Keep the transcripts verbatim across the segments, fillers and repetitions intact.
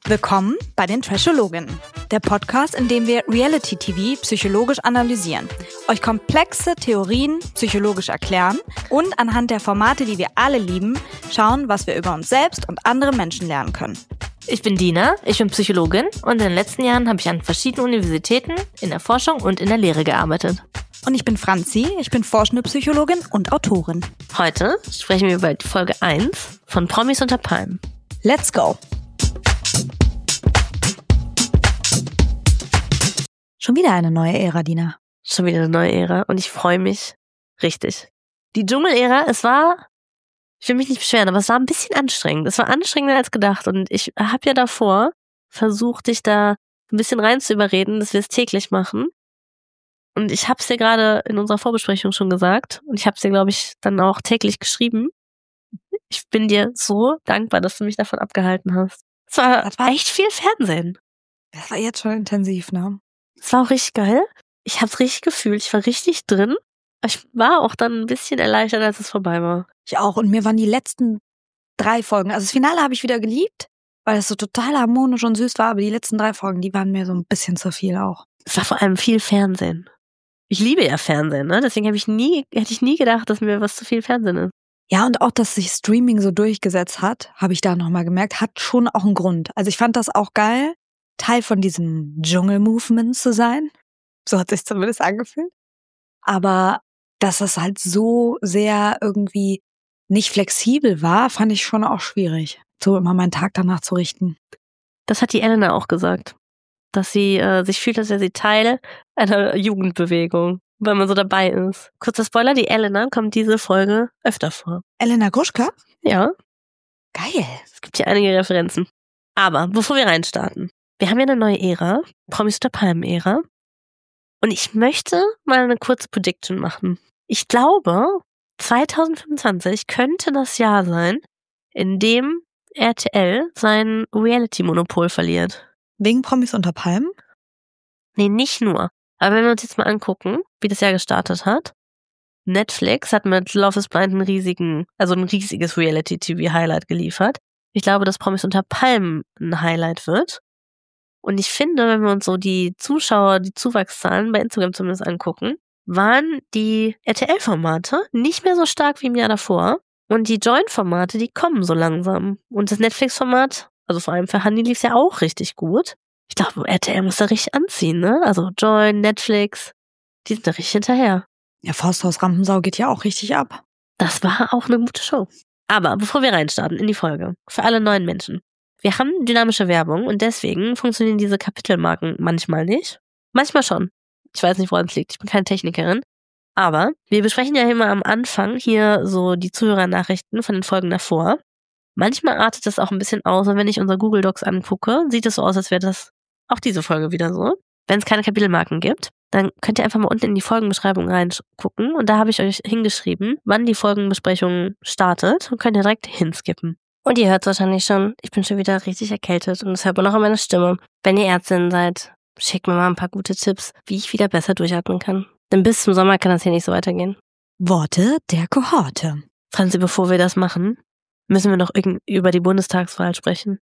Willkommen bei den Trashologinnen, der Podcast, in dem wir Reality-T V psychologisch analysieren, euch komplexe Theorien psychologisch erklären und anhand der Formate, die wir alle lieben, schauen, was wir über uns selbst und andere Menschen lernen können. Ich bin Dina, ich bin Psychologin und in den letzten Jahren habe ich an verschiedenen Universitäten, in der Forschung und in der Lehre gearbeitet. Und ich bin Franzi, ich bin forschende Psychologin und Autorin. Heute sprechen wir über die Folge eins von Promis unter Palmen. Let's go! Schon wieder eine neue Ära, Dina. Schon wieder eine neue Ära und ich freue mich richtig. Die Dschungel-Ära, es war, ich will mich nicht beschweren, aber es war ein bisschen anstrengend. Es war anstrengender als gedacht und ich habe ja davor versucht, dich da ein bisschen rein zu überreden, dass wir es täglich machen. Und ich habe es dir gerade in unserer Vorbesprechung schon gesagt und ich habe es dir, glaube ich, dann auch täglich geschrieben. Ich bin dir so dankbar, dass du mich davon abgehalten hast. Es war, das war echt viel Fernsehen. Das war jetzt schon intensiv, ne? Es war auch richtig geil. Ich hab's richtig gefühlt. Ich war richtig drin. Ich war auch dann ein bisschen erleichtert, als es vorbei war. Ich auch. Und mir waren die letzten drei Folgen, also das Finale habe ich wieder geliebt, weil es so total harmonisch und süß war, aber die letzten drei Folgen, die waren mir so ein bisschen zu viel auch. Es war vor allem viel Fernsehen. Ich liebe ja Fernsehen, ne? Deswegen habe ich nie, hätte ich nie gedacht, dass mir was zu viel Fernsehen ist. Ja, und auch, dass sich Streaming so durchgesetzt hat, habe ich da nochmal gemerkt, hat schon auch einen Grund. Also ich fand das auch geil, Teil von diesem Dschungel-Movement zu sein. So hat sich zumindest angefühlt. Aber dass es halt so sehr irgendwie nicht flexibel war, fand ich schon auch schwierig, so immer meinen Tag danach zu richten. Das hat die Elena auch gesagt, dass sie äh, sich fühlt, als wäre sie Teil einer Jugendbewegung, weil man so dabei ist. Kurzer Spoiler, die Elena kommt diese Folge öfter vor. Elena Gruschka? Ja. Geil. Es gibt hier einige Referenzen. Aber bevor wir reinstarten, wir haben ja eine neue Ära, Promis unter Palmen-Ära. Und ich möchte mal eine kurze Prediction machen. Ich glaube, zwanzig fünfundzwanzig könnte das Jahr sein, in dem R T L sein Reality-Monopol verliert. Wegen Promis unter Palmen? Nee, nicht nur. Aber wenn wir uns jetzt mal angucken, wie das Jahr gestartet hat. Netflix hat mit Love is Blind einen riesigen, also ein riesiges Reality-T V-Highlight geliefert. Ich glaube, dass Promis unter Palmen ein Highlight wird. Und ich finde, wenn wir uns so die Zuschauer, die Zuwachszahlen bei Instagram zumindest angucken, waren die R T L-Formate nicht mehr so stark wie im Jahr davor. Und die Join-Formate, die kommen so langsam. Und das Netflix-Format, also vor allem für Handy, lief ja auch richtig gut. Ich glaube, R T L muss da richtig anziehen, ne? Also Join, Netflix, die sind da richtig hinterher. Ja, Forsthaus Rampensau geht ja auch richtig ab. Das war auch eine gute Show. Aber bevor wir reinstarten in die Folge, für alle neuen Menschen. Wir haben dynamische Werbung und deswegen funktionieren diese Kapitelmarken manchmal nicht. Manchmal schon. Ich weiß nicht, woran es liegt. Ich bin keine Technikerin. Aber wir besprechen ja immer am Anfang hier so die Zuhörernachrichten von den Folgen davor. Manchmal artet das auch ein bisschen aus und wenn ich unser Google Docs angucke, sieht es so aus, als wäre das auch diese Folge wieder so. Wenn es keine Kapitelmarken gibt, dann könnt ihr einfach mal unten in die Folgenbeschreibung reingucken und da habe ich euch hingeschrieben, wann die Folgenbesprechung startet und könnt ihr direkt hinskippen. Und ihr hört es wahrscheinlich schon, ich bin schon wieder richtig erkältet und das hört man auch an meiner Stimme. Wenn ihr Ärztin seid, schickt mir mal ein paar gute Tipps, wie ich wieder besser durchatmen kann. Denn bis zum Sommer kann das hier nicht so weitergehen. Worte der Kohorte. Franzi, bevor wir das machen, müssen wir noch über die Bundestagswahl sprechen.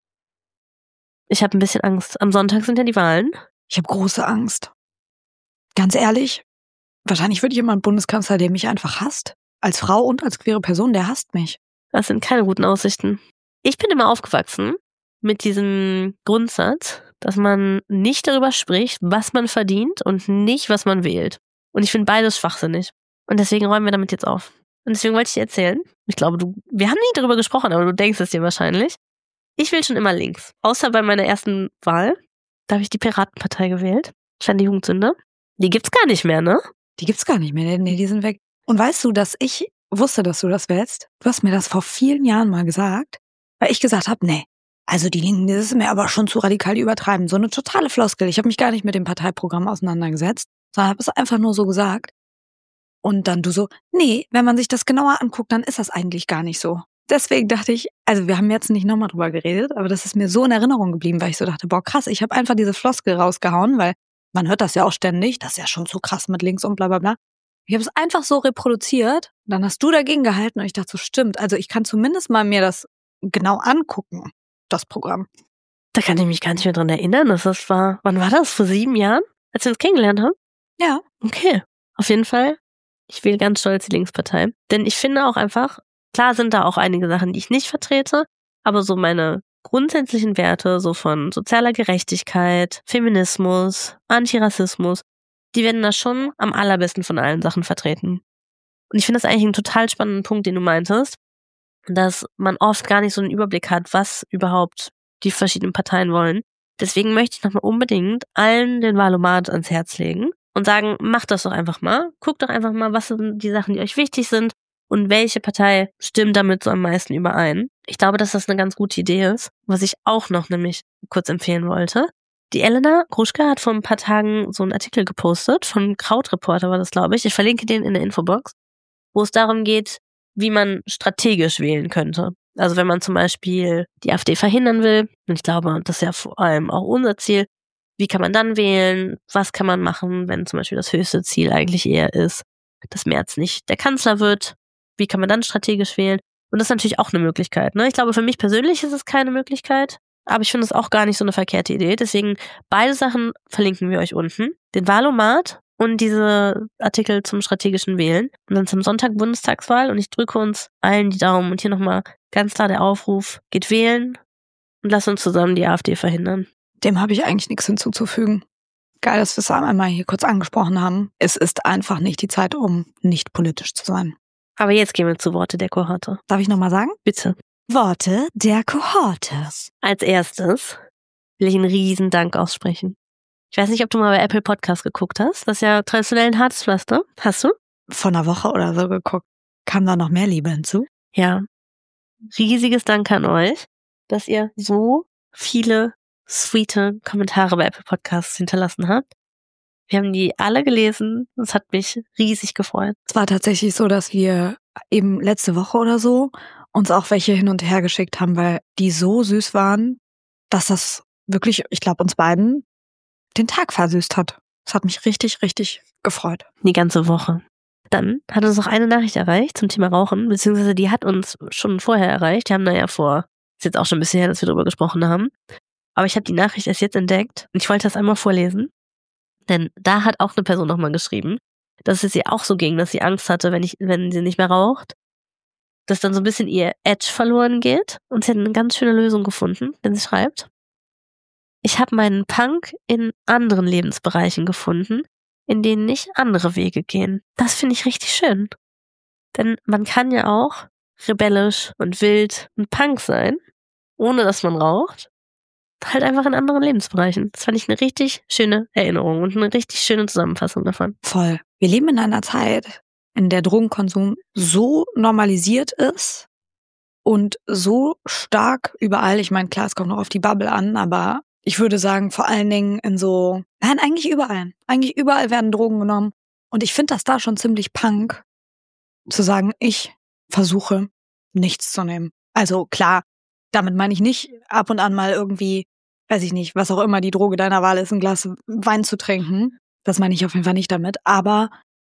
Ich habe ein bisschen Angst. Am Sonntag sind ja die Wahlen. Ich habe große Angst. Ganz ehrlich, wahrscheinlich wird jemand Bundeskanzler, der mich einfach hasst. Als Frau und als queere Person, der hasst mich. Das sind keine guten Aussichten. Ich bin immer aufgewachsen mit diesem Grundsatz, dass man nicht darüber spricht, was man verdient und nicht, was man wählt. Und ich finde beides schwachsinnig. Und deswegen räumen wir damit jetzt auf. Und deswegen wollte ich dir erzählen, ich glaube, du, wir haben nie darüber gesprochen, aber du denkst es dir wahrscheinlich. Ich will schon immer links. Außer bei meiner ersten Wahl, da habe ich die Piratenpartei gewählt. Stand die Jugendsünde. Die gibt's gar nicht mehr, ne? Die gibt's gar nicht mehr, nee, die sind weg. Und weißt du, dass ich wusste, dass du das wählst? Du hast mir das vor vielen Jahren mal gesagt, weil ich gesagt habe, nee, also die Linken, das ist mir aber schon zu radikal, die übertreiben. So eine totale Floskel. Ich habe mich gar nicht mit dem Parteiprogramm auseinandergesetzt, sondern habe es einfach nur so gesagt. Und dann du so, nee, wenn man sich das genauer anguckt, dann ist das eigentlich gar nicht so. Deswegen dachte ich, also wir haben jetzt nicht nochmal drüber geredet, aber das ist mir so in Erinnerung geblieben, weil ich so dachte, boah krass, ich habe einfach diese Floskel rausgehauen, weil man hört das ja auch ständig, das ist ja schon so krass mit links und bla bla bla. Ich habe es einfach so reproduziert, dann hast du dagegen gehalten und ich dachte so, stimmt, also ich kann zumindest mal mir das genau angucken, das Programm. Da kann ich mich gar nicht mehr dran erinnern. Das war, wann war das? Vor sieben Jahren? Als wir uns kennengelernt haben? Ja. Okay. Auf jeden Fall. Ich wähle ganz stolz die Linkspartei. Denn ich finde auch einfach, klar sind da auch einige Sachen, die ich nicht vertrete, aber so meine grundsätzlichen Werte, so von sozialer Gerechtigkeit, Feminismus, Antirassismus, die werden da schon am allerbesten von allen Sachen vertreten. Und ich finde das eigentlich einen total spannenden Punkt, den du meintest, dass man oft gar nicht so einen Überblick hat, was überhaupt die verschiedenen Parteien wollen. Deswegen möchte ich nochmal unbedingt allen den Wahlomat ans Herz legen und sagen, macht das doch einfach mal. Guckt doch einfach mal, was sind die Sachen, die euch wichtig sind und welche Partei stimmt damit so am meisten überein. Ich glaube, dass das eine ganz gute Idee ist. Was ich auch noch nämlich kurz empfehlen wollte. Die Elena Gruschka hat vor ein paar Tagen so einen Artikel gepostet, von Krautreporter war das, glaube ich. Ich verlinke den in der Infobox, wo es darum geht, wie man strategisch wählen könnte. Also wenn man zum Beispiel die AfD verhindern will, und ich glaube, das ist ja vor allem auch unser Ziel, wie kann man dann wählen? Was kann man machen, wenn zum Beispiel das höchste Ziel eigentlich eher ist, dass Merz nicht der Kanzler wird? Wie kann man dann strategisch wählen? Und das ist natürlich auch eine Möglichkeit. Ne? Ich glaube, für mich persönlich ist es keine Möglichkeit, aber ich finde es auch gar nicht so eine verkehrte Idee. Deswegen beide Sachen verlinken wir euch unten. Den Wahlomat und diese Artikel zum strategischen Wählen. Und dann zum Sonntag Bundestagswahl. Und ich drücke uns allen die Daumen. Und hier nochmal ganz klar der Aufruf, geht wählen und lasst uns zusammen die AfD verhindern. Dem habe ich eigentlich nichts hinzuzufügen. Geil, dass wir es einmal hier kurz angesprochen haben. Es ist einfach nicht die Zeit, um nicht politisch zu sein. Aber jetzt gehen wir zu Worte der Kohorte. Darf ich nochmal sagen? Bitte. Worte der Kohorte. Als erstes will ich einen riesen Dank aussprechen. Ich weiß nicht, ob du mal bei Apple Podcast geguckt hast. Das ist ja traditionell ein hartes Pflaster. Hast du? Vor einer Woche oder so geguckt. Kam da noch mehr Liebe hinzu? Ja. Riesiges Dank an euch, dass ihr so viele sweete Kommentare bei Apple Podcasts hinterlassen habt. Wir haben die alle gelesen. Das hat mich riesig gefreut. Es war tatsächlich so, dass wir eben letzte Woche oder so uns auch welche hin und her geschickt haben, weil die so süß waren, dass das wirklich, ich glaube, uns beiden den Tag versüßt hat. Das hat mich richtig, richtig gefreut. Die ganze Woche. Dann hat uns noch eine Nachricht erreicht zum Thema Rauchen, beziehungsweise die hat uns schon vorher erreicht. Die haben da ja vor, ist jetzt auch schon ein bisschen her, dass wir darüber gesprochen haben. Aber ich habe die Nachricht erst jetzt entdeckt und ich wollte das einmal vorlesen. Denn da hat auch eine Person nochmal geschrieben, dass es ihr auch so ging, dass sie Angst hatte, wenn ich, wenn sie nicht mehr raucht, dass dann so ein bisschen ihr Edge verloren geht. Und sie hat eine ganz schöne Lösung gefunden, denn sie schreibt: Ich habe meinen Punk in anderen Lebensbereichen gefunden, in denen nicht andere Wege gehen. Das finde ich richtig schön. Denn man kann ja auch rebellisch und wild und Punk sein, ohne dass man raucht. Halt einfach in anderen Lebensbereichen. Das fand ich eine richtig schöne Erinnerung und eine richtig schöne Zusammenfassung davon. Voll. Wir leben in einer Zeit, in der Drogenkonsum so normalisiert ist und so stark überall. Ich meine, klar, es kommt noch auf die Bubble an, aber ich würde sagen, vor allen Dingen in so, nein, eigentlich überall. Eigentlich überall werden Drogen genommen. Und ich finde das da schon ziemlich punk, zu sagen, ich versuche, nichts zu nehmen. Also klar, damit meine ich nicht, ab und an mal irgendwie, weiß ich nicht, was auch immer die Droge deiner Wahl ist, ein Glas Wein zu trinken. Das meine ich auf jeden Fall nicht damit. Aber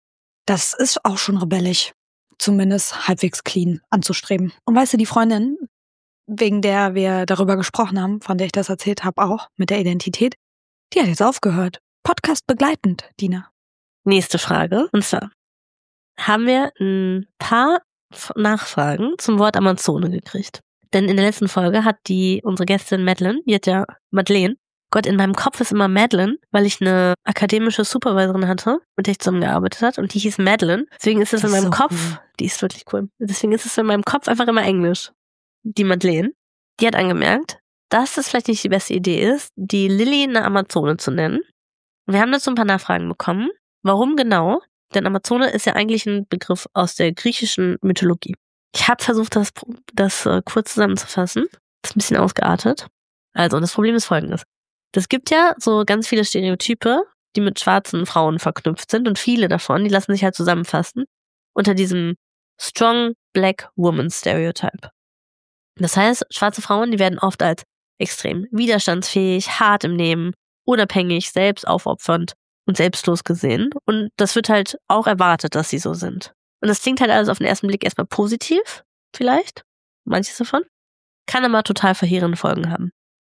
das ist auch schon rebellisch, zumindest halbwegs clean anzustreben. Und weißt du, die Freundin, wegen der wir darüber gesprochen haben, von der ich das erzählt habe, auch mit der Identität, die hat jetzt aufgehört. Podcast begleitend, Dina. Nächste Frage. Und zwar haben wir ein paar Nachfragen zum Wort Amazone gekriegt. Denn in der letzten Folge hat die unsere Gästin Madeleine, die hat ja Madeleine, Gott, in meinem Kopf ist immer Madeleine, weil ich eine akademische Supervisorin hatte, mit der ich zusammengearbeitet hat und die hieß Madeleine. Deswegen ist es in meinem so Kopf, cool. Die ist wirklich cool. Deswegen ist es in meinem Kopf einfach immer Englisch. Die Madeleine, die hat angemerkt, dass es vielleicht nicht die beste Idee ist, die Lilly eine Amazone zu nennen. Wir haben dazu ein paar Nachfragen bekommen. Warum genau? Denn Amazone ist ja eigentlich ein Begriff aus der griechischen Mythologie. Ich habe versucht, das, das äh, kurz zusammenzufassen. Das ist ein bisschen ausgeartet. Also, das Problem ist folgendes. Es gibt ja so ganz viele Stereotype, die mit schwarzen Frauen verknüpft sind und viele davon, die lassen sich halt zusammenfassen unter diesem Strong Black Woman Stereotype. Das heißt, schwarze Frauen, die werden oft als extrem widerstandsfähig, hart im Nehmen, unabhängig, selbstaufopfernd und selbstlos gesehen. Und das wird halt auch erwartet, dass sie so sind. Und das klingt halt alles auf den ersten Blick erstmal positiv, vielleicht, manches davon, kann aber total verheerende Folgen haben.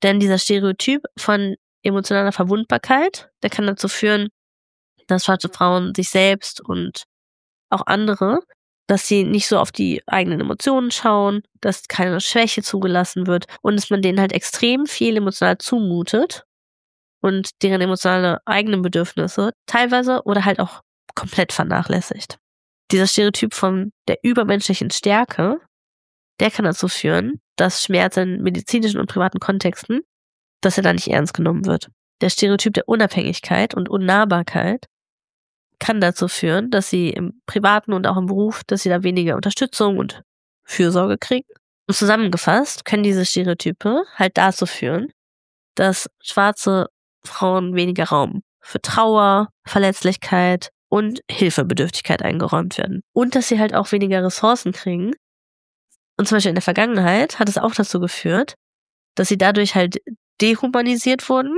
Denn dieser Stereotyp von emotionaler Verwundbarkeit, der kann dazu führen, dass schwarze Frauen sich selbst und auch andere, dass sie nicht so auf die eigenen Emotionen schauen, dass keine Schwäche zugelassen wird und dass man denen halt extrem viel emotional zumutet und deren emotionale eigenen Bedürfnisse teilweise oder halt auch komplett vernachlässigt. Dieser Stereotyp von der übermenschlichen Stärke, der kann dazu führen, dass Schmerz in medizinischen und privaten Kontexten, dass er da nicht ernst genommen wird. Der Stereotyp der Unabhängigkeit und Unnahbarkeit kann dazu führen, dass sie im Privaten und auch im Beruf, dass sie da weniger Unterstützung und Fürsorge kriegen. Und zusammengefasst können diese Stereotype halt dazu führen, dass schwarze Frauen weniger Raum für Trauer, Verletzlichkeit und Hilfebedürftigkeit eingeräumt werden. Und dass sie halt auch weniger Ressourcen kriegen. Und zum Beispiel in der Vergangenheit hat es auch dazu geführt, dass sie dadurch halt dehumanisiert wurden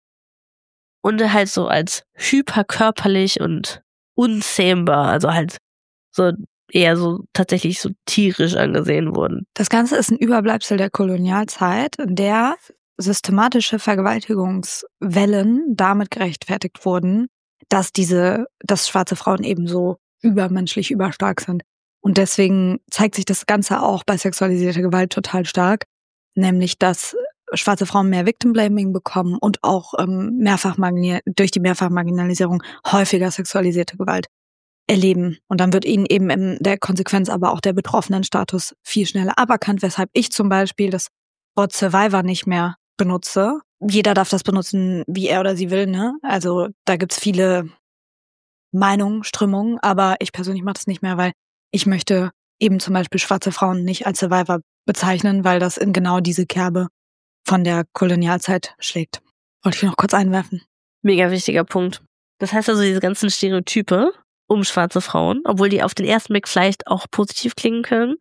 und halt so als hyperkörperlich und unzähmbar, also halt so eher so tatsächlich so tierisch angesehen wurden. Das Ganze ist ein Überbleibsel der Kolonialzeit, in der systematische Vergewaltigungswellen damit gerechtfertigt wurden, dass diese, dass schwarze Frauen eben so übermenschlich überstark sind. Und deswegen zeigt sich das Ganze auch bei sexualisierter Gewalt total stark, nämlich dass schwarze Frauen mehr Victim Blaming bekommen und auch ähm, mehrfach margini- durch die Mehrfachmarginalisierung häufiger sexualisierte Gewalt erleben. Und dann wird ihnen eben in der Konsequenz aber auch der Betroffenenstatus viel schneller aberkannt, weshalb ich zum Beispiel das Wort Survivor nicht mehr benutze. Jeder darf das benutzen, wie er oder sie will, ne? Also da gibt's viele Meinungen, Strömungen, aber ich persönlich mache das nicht mehr, weil ich möchte eben zum Beispiel schwarze Frauen nicht als Survivor bezeichnen, weil das in genau diese Kerbe von der Kolonialzeit schlägt. Wollte ich noch kurz einwerfen. Mega wichtiger Punkt. Das heißt also, diese ganzen Stereotype um schwarze Frauen, obwohl die auf den ersten Blick vielleicht auch positiv klingen können,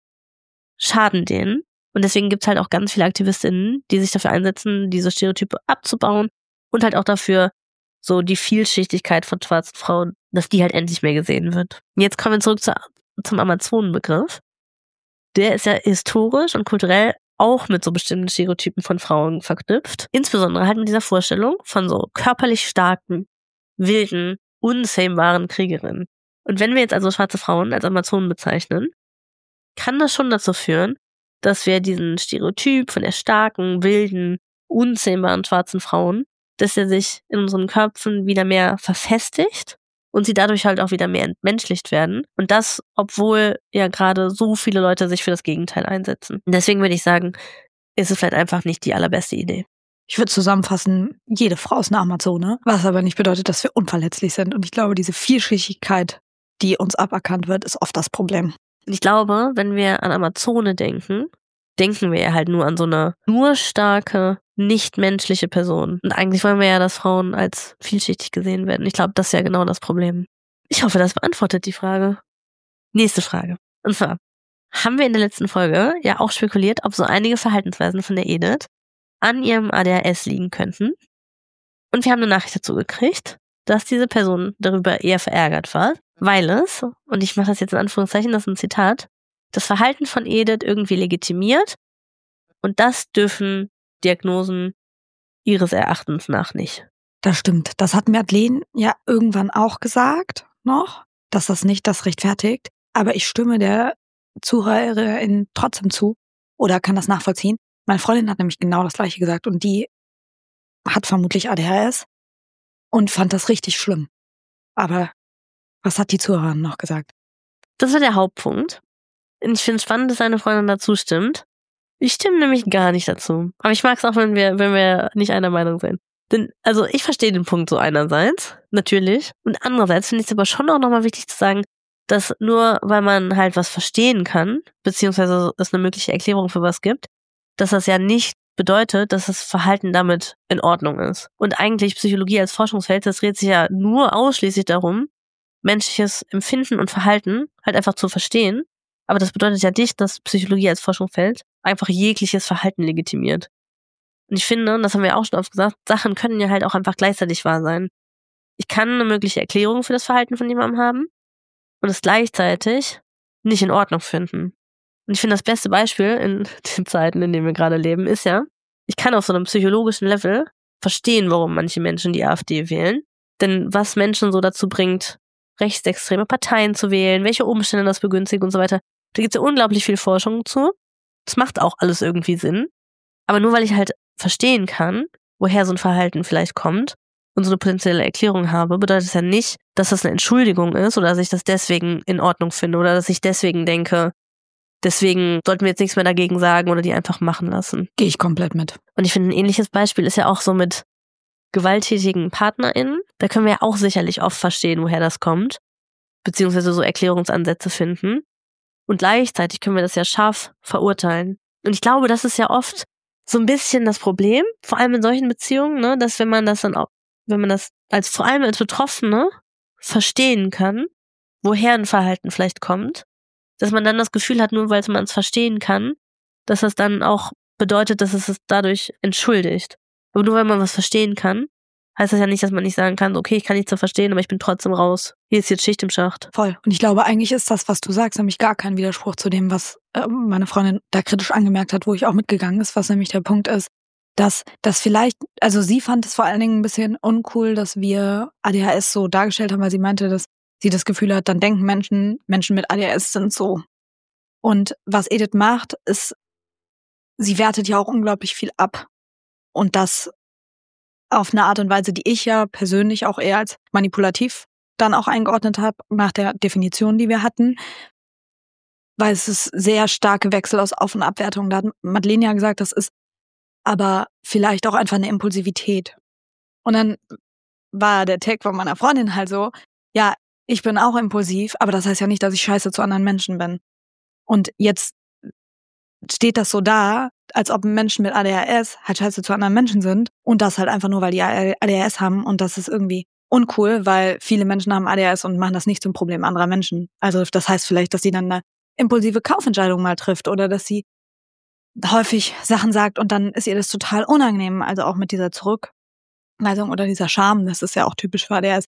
schaden denen. Und deswegen gibt's halt auch ganz viele AktivistInnen, die sich dafür einsetzen, diese Stereotype abzubauen und halt auch dafür so die Vielschichtigkeit von schwarzen Frauen, dass die halt endlich mehr gesehen wird. Jetzt kommen wir zurück zu, zum Amazonenbegriff. Der ist ja historisch und kulturell auch mit so bestimmten Stereotypen von Frauen verknüpft. Insbesondere halt mit dieser Vorstellung von so körperlich starken, wilden, unzähmbaren Kriegerinnen. Und wenn wir jetzt also schwarze Frauen als Amazonen bezeichnen, kann das schon dazu führen, dass wir diesen Stereotyp von der starken, wilden, unzähmbaren schwarzen Frauen, dass er sich in unseren Köpfen wieder mehr verfestigt und sie dadurch halt auch wieder mehr entmenschlicht werden. Und das, obwohl ja gerade so viele Leute sich für das Gegenteil einsetzen. Und deswegen würde ich sagen, ist es vielleicht einfach nicht die allerbeste Idee. Ich würde zusammenfassen, jede Frau ist eine Amazone, was aber nicht bedeutet, dass wir unverletzlich sind. Und ich glaube, diese Vielschichtigkeit, die uns aberkannt wird, ist oft das Problem. Und ich glaube, wenn wir an Amazone denken, denken wir ja halt nur an so eine nur starke, nicht menschliche Person. Und eigentlich wollen wir ja, dass Frauen als vielschichtig gesehen werden. Ich glaube, das ist ja genau das Problem. Ich hoffe, das beantwortet die Frage. Nächste Frage. Und zwar haben wir in der letzten Folge ja auch spekuliert, ob so einige Verhaltensweisen von der Edith an ihrem A D H S liegen könnten. Und wir haben eine Nachricht dazu gekriegt, dass diese Person darüber eher verärgert war, weil es, und ich mache das jetzt in Anführungszeichen, das ist ein Zitat, das Verhalten von Edith irgendwie legitimiert und das dürfen Diagnosen ihres Erachtens nach nicht. Das stimmt. Das hat Madeleine ja irgendwann auch gesagt noch, dass das nicht das rechtfertigt. Aber ich stimme der Zuhörerin trotzdem zu oder kann das nachvollziehen. Meine Freundin hat nämlich genau das Gleiche gesagt und die hat vermutlich A D H S und fand das richtig schlimm. Aber was hat die Zuhörerin noch gesagt? Das war der Hauptpunkt. Ich finde es spannend, dass deine Freundin dazu stimmt. Ich stimme nämlich gar nicht dazu. Aber ich mag es auch, wenn wir, wenn wir nicht einer Meinung sind. Denn, also ich verstehe den Punkt so einerseits, natürlich. Und andererseits finde ich es aber schon auch nochmal wichtig zu sagen, dass nur weil man halt was verstehen kann, beziehungsweise es eine mögliche Erklärung für was gibt, dass das ja nicht bedeutet, dass das Verhalten damit in Ordnung ist. Und eigentlich Psychologie als Forschungsfeld, das dreht sich ja nur ausschließlich darum, menschliches Empfinden und Verhalten halt einfach zu verstehen. Aber das bedeutet ja nicht, dass Psychologie als Forschungsfeld einfach jegliches Verhalten legitimiert. Und ich finde, das haben wir auch schon oft gesagt, Sachen können ja halt auch einfach gleichzeitig wahr sein. Ich kann eine mögliche Erklärung für das Verhalten von jemandem haben und es gleichzeitig nicht in Ordnung finden. Und ich finde, das beste Beispiel in den Zeiten, in denen wir gerade leben, ist ja, ich kann auf so einem psychologischen Level verstehen, warum manche Menschen die AfD wählen. Denn was Menschen so dazu bringt, rechtsextreme Parteien zu wählen, welche Umstände das begünstigen und so weiter, da gibt es ja unglaublich viel Forschung zu. Das macht auch alles irgendwie Sinn. Aber nur weil ich halt verstehen kann, woher so ein Verhalten vielleicht kommt und so eine potenzielle Erklärung habe, bedeutet es ja nicht, dass das eine Entschuldigung ist oder dass ich das deswegen in Ordnung finde oder dass ich deswegen denke, deswegen sollten wir jetzt nichts mehr dagegen sagen oder die einfach machen lassen. Gehe ich komplett mit. Und ich finde, ein ähnliches Beispiel ist ja auch so mit gewalttätigen PartnerInnen. Da können wir ja auch sicherlich oft verstehen, woher das kommt, beziehungsweise so Erklärungsansätze finden. Und gleichzeitig können wir das ja scharf verurteilen. Und ich glaube, das ist ja oft so ein bisschen das Problem, vor allem in solchen Beziehungen, ne, dass wenn man das dann auch, wenn man das als vor allem als Betroffene verstehen kann, woher ein Verhalten vielleicht kommt, dass man dann das Gefühl hat, nur weil man es verstehen kann, dass das dann auch bedeutet, dass es es dadurch entschuldigt. Aber nur weil man was verstehen kann, heißt das ja nicht, dass man nicht sagen kann, okay, ich kann nichts so verstehen, aber ich bin trotzdem raus. Hier ist jetzt Schicht im Schacht. Voll. Und ich glaube, eigentlich ist das, was du sagst, nämlich gar kein Widerspruch zu dem, was äh, meine Freundin da kritisch angemerkt hat, wo ich auch mitgegangen ist, was nämlich der Punkt ist, dass das vielleicht, also sie fand es vor allen Dingen ein bisschen uncool, dass wir A D H S so dargestellt haben, weil sie meinte, dass sie das Gefühl hat, dann denken Menschen, Menschen mit A D H S sind so. Und was Edith macht, ist, sie wertet ja auch unglaublich viel ab. Und das auf eine Art und Weise, die ich ja persönlich auch eher als manipulativ dann auch eingeordnet habe, nach der Definition, die wir hatten. Weil es ist sehr starke Wechsel aus Auf- und Abwertung. Da hat Madeleine ja gesagt, das ist aber vielleicht auch einfach eine Impulsivität. Und dann war der Tag von meiner Freundin halt so, ja, ich bin auch impulsiv, aber das heißt ja nicht, dass ich scheiße zu anderen Menschen bin. Und jetzt steht das so da, als ob Menschen mit A D H S halt scheiße zu anderen Menschen sind und das halt einfach nur, weil die A D H S haben und das ist irgendwie uncool, weil viele Menschen haben A D H S und machen das nicht zum Problem anderer Menschen. Also das heißt vielleicht, dass sie dann eine impulsive Kaufentscheidung mal trifft oder dass sie häufig Sachen sagt und dann ist ihr das total unangenehm, also auch mit dieser Zurückweisung oder dieser Scham, das ist ja auch typisch für A D H S.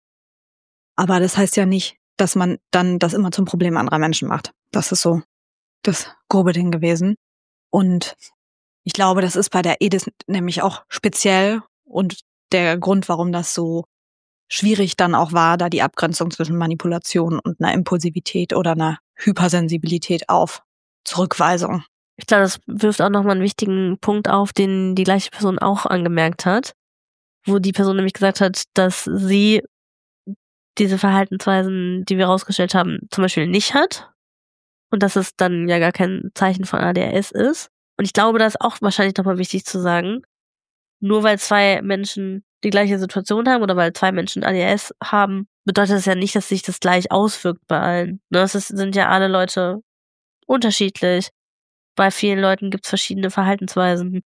Aber das heißt ja nicht, dass man dann das immer zum Problem anderer Menschen macht. Das ist so das grobe Ding gewesen. Und ich glaube, das ist bei der Edith nämlich auch speziell und der Grund, warum das so schwierig dann auch war, da die Abgrenzung zwischen Manipulation und einer Impulsivität oder einer Hypersensibilität auf Zurückweisung. Ich glaube, das wirft auch nochmal einen wichtigen Punkt auf, den die gleiche Person auch angemerkt hat, wo die Person nämlich gesagt hat, dass sie diese Verhaltensweisen, die wir rausgestellt haben, zum Beispiel nicht hat und dass es dann ja gar kein Zeichen von A D H S ist. Und ich glaube, das ist auch wahrscheinlich nochmal wichtig zu sagen, nur weil zwei Menschen die gleiche Situation haben oder weil zwei Menschen A D H S haben, bedeutet das ja nicht, dass sich das gleich auswirkt bei allen. Ne, es ist, sind ja alle Leute unterschiedlich. Bei vielen Leuten gibt es verschiedene Verhaltensweisen.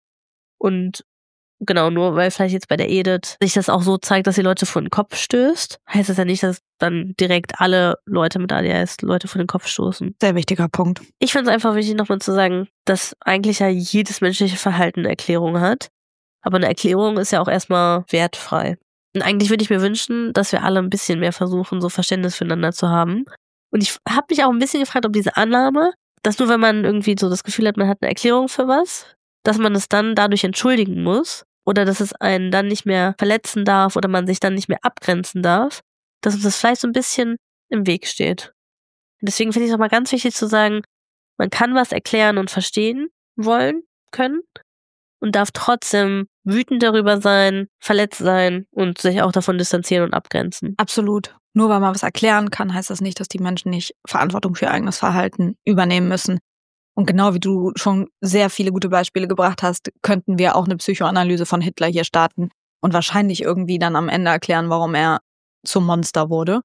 Und genau, nur weil vielleicht jetzt bei der Edith sich das auch so zeigt, dass sie Leute vor den Kopf stößt, heißt das ja nicht, dass dann direkt alle Leute mit A D H S Leute vor den Kopf stoßen. Sehr wichtiger Punkt. Ich finde es einfach wichtig, nochmal zu sagen, dass eigentlich ja jedes menschliche Verhalten eine Erklärung hat. Aber eine Erklärung ist ja auch erstmal wertfrei. Und eigentlich würde ich mir wünschen, dass wir alle ein bisschen mehr versuchen, so Verständnis füreinander zu haben. Und ich habe mich auch ein bisschen gefragt, ob diese Annahme, dass nur wenn man irgendwie so das Gefühl hat, man hat eine Erklärung für was, dass man es dann dadurch entschuldigen muss oder dass es einen dann nicht mehr verletzen darf oder man sich dann nicht mehr abgrenzen darf, dass uns das vielleicht so ein bisschen im Weg steht. Und deswegen finde ich es auch mal ganz wichtig zu sagen, man kann was erklären und verstehen wollen können und darf trotzdem wütend darüber sein, verletzt sein und sich auch davon distanzieren und abgrenzen. Absolut. Nur weil man was erklären kann, heißt das nicht, dass die Menschen nicht Verantwortung für ihr eigenes Verhalten übernehmen müssen. Und genau wie du schon sehr viele gute Beispiele gebracht hast, könnten wir auch eine Psychoanalyse von Hitler hier starten und wahrscheinlich irgendwie dann am Ende erklären, warum er zum Monster wurde.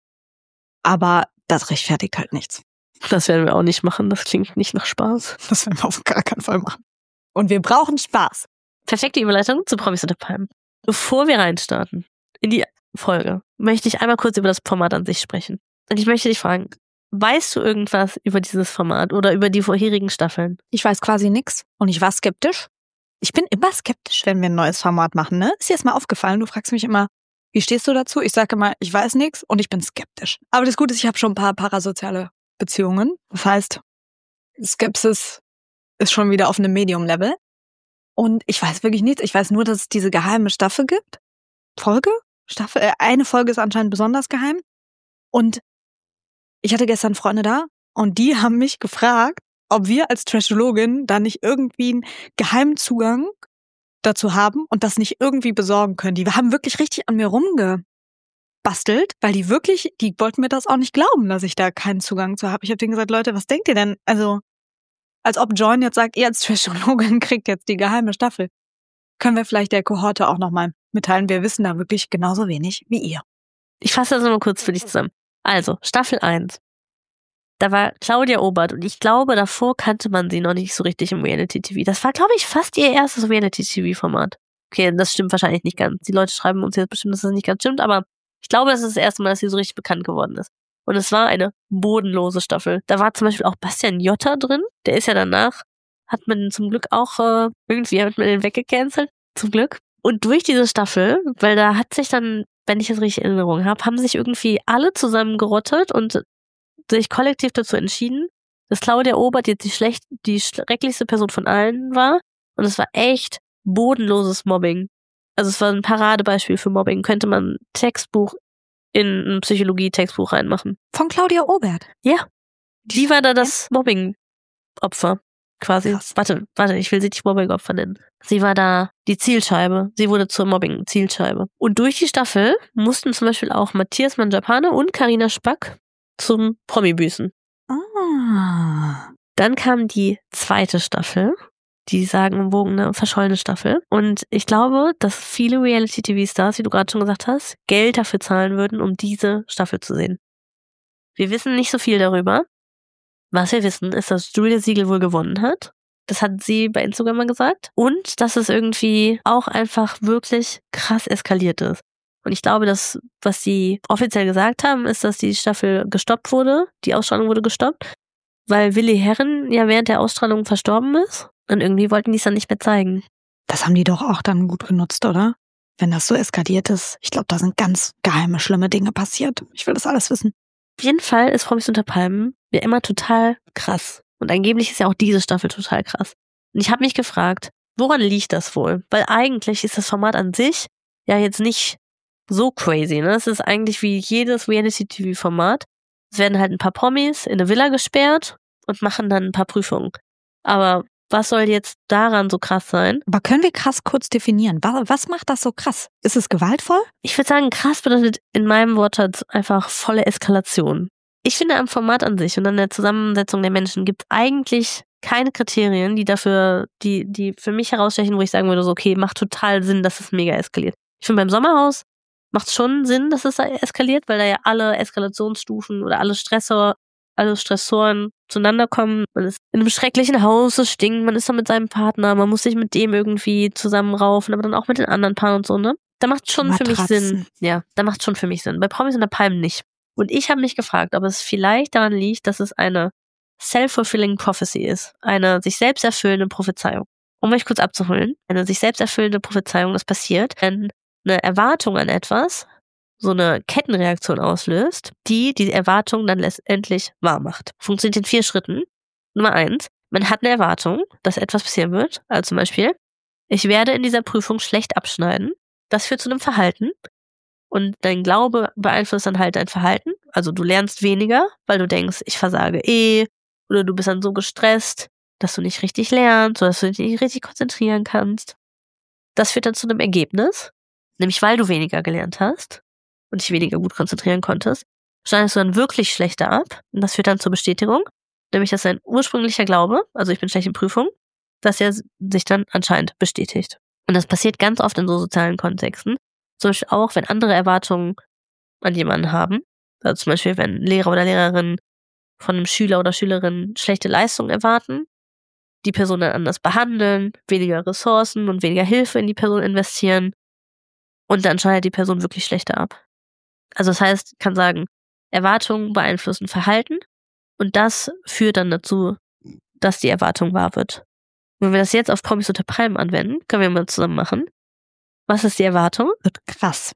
Aber das rechtfertigt halt nichts. Das werden wir auch nicht machen. Das klingt nicht nach Spaß. Das werden wir auf gar keinen Fall machen. Und wir brauchen Spaß. Perfekte Überleitung zu Promis unter Palmen. Bevor wir reinstarten in die Folge, möchte ich einmal kurz über das Format an sich sprechen. Und ich möchte dich fragen, weißt du irgendwas über dieses Format oder über die vorherigen Staffeln? Ich weiß quasi nichts und ich war skeptisch. Ich bin immer skeptisch, wenn wir ein neues Format machen, ne? Ist dir das mal aufgefallen? Du fragst mich immer, wie stehst du dazu? Ich sage immer, ich weiß nichts und ich bin skeptisch. Aber das Gute ist, ich habe schon ein paar parasoziale Beziehungen. Das heißt, Skepsis ist schon wieder auf einem Medium-Level. Und ich weiß wirklich nichts. Ich weiß nur, dass es diese geheime Staffel gibt. Folge? Staffel? Äh, eine Folge ist anscheinend besonders geheim. Und ich hatte gestern Freunde da und die haben mich gefragt, ob wir als Trashologin da nicht irgendwie einen geheimen Zugang dazu haben und das nicht irgendwie besorgen können. Die haben wirklich richtig an mir rumgebastelt, weil die wirklich, die wollten mir das auch nicht glauben, dass ich da keinen Zugang zu habe. Ich habe denen gesagt, Leute, was denkt ihr denn? Also, als ob Join jetzt sagt, ihr als Trashologin kriegt jetzt die geheime Staffel. Können wir vielleicht der Kohorte auch nochmal mitteilen. Wir wissen da wirklich genauso wenig wie ihr. Ich fasse das nochmal kurz für dich zusammen. Also, Staffel eins. Da war Claudia Obert und ich glaube, davor kannte man sie noch nicht so richtig im Reality-T V. Das war, glaube ich, fast ihr erstes Reality-T V-Format. Okay, das stimmt wahrscheinlich nicht ganz. Die Leute schreiben uns jetzt bestimmt, dass das nicht ganz stimmt, aber ich glaube, das ist das erste Mal, dass sie so richtig bekannt geworden ist. Und es war eine bodenlose Staffel. Da war zum Beispiel auch Bastian Jotta drin. Der ist ja danach, hat man zum Glück auch, äh, irgendwie hat man den weggecancelt. Zum Glück. Und durch diese Staffel, weil da hat sich dann, wenn ich das richtig in Erinnerung habe, haben sich irgendwie alle zusammen gerottet und sich kollektiv dazu entschieden, dass Claudia Obert jetzt die schlecht, die schrecklichste Person von allen war. Und es war echt bodenloses Mobbing. Also es war ein Paradebeispiel für Mobbing. Könnte man Textbuch in ein Psychologie-Textbuch reinmachen. Von Claudia Obert? Ja. Die war da das Mobbing-Opfer. Quasi. Krass. Warte, warte, ich will sie nicht Mobbing-Opfer nennen. Sie war da die Zielscheibe. Sie wurde zur Mobbing-Zielscheibe. Und durch die Staffel mussten zum Beispiel auch Matthias Manjapane und Carina Spack zum Promi-Büßen. Ah. Dann kam die zweite Staffel, die sagenumwogene, verschollene Staffel. Und ich glaube, dass viele Reality-T V-Stars, wie du gerade schon gesagt hast, Geld dafür zahlen würden, um diese Staffel zu sehen. Wir wissen nicht so viel darüber. Was wir wissen, ist, dass Julia Siegel wohl gewonnen hat. Das hat sie bei Instagram mal gesagt. Und dass es irgendwie auch einfach wirklich krass eskaliert ist. Und ich glaube, dass, was sie offiziell gesagt haben, ist, dass die Staffel gestoppt wurde. Die Ausstrahlung wurde gestoppt, weil Willi Herren ja während der Ausstrahlung verstorben ist. Und irgendwie wollten die es dann nicht mehr zeigen. Das haben die doch auch dann gut genutzt, oder? Wenn das so eskaliert ist. Ich glaube, da sind ganz geheime, schlimme Dinge passiert. Ich will das alles wissen. Auf jeden Fall ist Promis unter Palmen ja immer total krass. Und angeblich ist ja auch diese Staffel total krass. Und ich habe mich gefragt, woran liegt das wohl? Weil eigentlich ist das Format an sich ja jetzt nicht so crazy, ne? Es ist eigentlich wie jedes Reality-T V-Format. Es werden halt ein paar Promis in eine Villa gesperrt und machen dann ein paar Prüfungen. Aber was soll jetzt daran so krass sein? Aber können wir krass kurz definieren? Was, was macht das so krass? Ist es gewaltvoll? Ich würde sagen, krass bedeutet in meinem Wort halt einfach volle Eskalation. Ich finde, am Format an sich und an der Zusammensetzung der Menschen gibt es eigentlich keine Kriterien, die dafür, die, die für mich herausstechen, wo ich sagen würde, so, okay, macht total Sinn, dass es mega eskaliert. Ich finde, beim Sommerhaus macht es schon Sinn, dass es eskaliert, weil da ja alle Eskalationsstufen oder alle Stressor, alle Stressoren zueinander kommen. Man ist in einem schrecklichen Haus, es stinkt, man ist da mit seinem Partner, man muss sich mit dem irgendwie zusammenraufen, aber dann auch mit den anderen Paaren und so, ne? Da macht schon für mich Sinn. Ja, da macht schon für mich Sinn. Bei Promis unter Palmen nicht. Und ich habe mich gefragt, ob es vielleicht daran liegt, dass es eine self-fulfilling prophecy ist. Eine sich selbst erfüllende Prophezeiung. Um euch kurz abzuholen, eine sich selbst erfüllende Prophezeiung, das passiert, wenn eine Erwartung an etwas so eine Kettenreaktion auslöst, die die Erwartung dann letztendlich wahr macht. Funktioniert in vier Schritten. Nummer eins, man hat eine Erwartung, dass etwas passieren wird. Also zum Beispiel, ich werde in dieser Prüfung schlecht abschneiden. Das führt zu einem Verhalten. Und dein Glaube beeinflusst dann halt dein Verhalten. Also du lernst weniger, weil du denkst, ich versage eh. Oder du bist dann so gestresst, dass du nicht richtig lernst, oder dass du dich nicht richtig konzentrieren kannst. Das führt dann zu einem Ergebnis. Nämlich weil du weniger gelernt hast und dich weniger gut konzentrieren konntest, schneidest du dann wirklich schlechter ab. Und das führt dann zur Bestätigung. Nämlich, dass dein ursprünglicher Glaube, also ich bin schlecht in Prüfung, dass er sich dann anscheinend bestätigt. Und das passiert ganz oft in so sozialen Kontexten. Zum Beispiel auch, wenn andere Erwartungen an jemanden haben. Also zum Beispiel, wenn Lehrer oder Lehrerin von einem Schüler oder Schülerin schlechte Leistungen erwarten, die Person dann anders behandeln, weniger Ressourcen und weniger Hilfe in die Person investieren und dann schneidet die Person wirklich schlechter ab. Also das heißt, ich kann sagen, Erwartungen beeinflussen Verhalten und das führt dann dazu, dass die Erwartung wahr wird. Wenn wir das jetzt auf Promis unter Palmen anwenden, können wir mal zusammen machen. Was ist die Erwartung? Wird krass.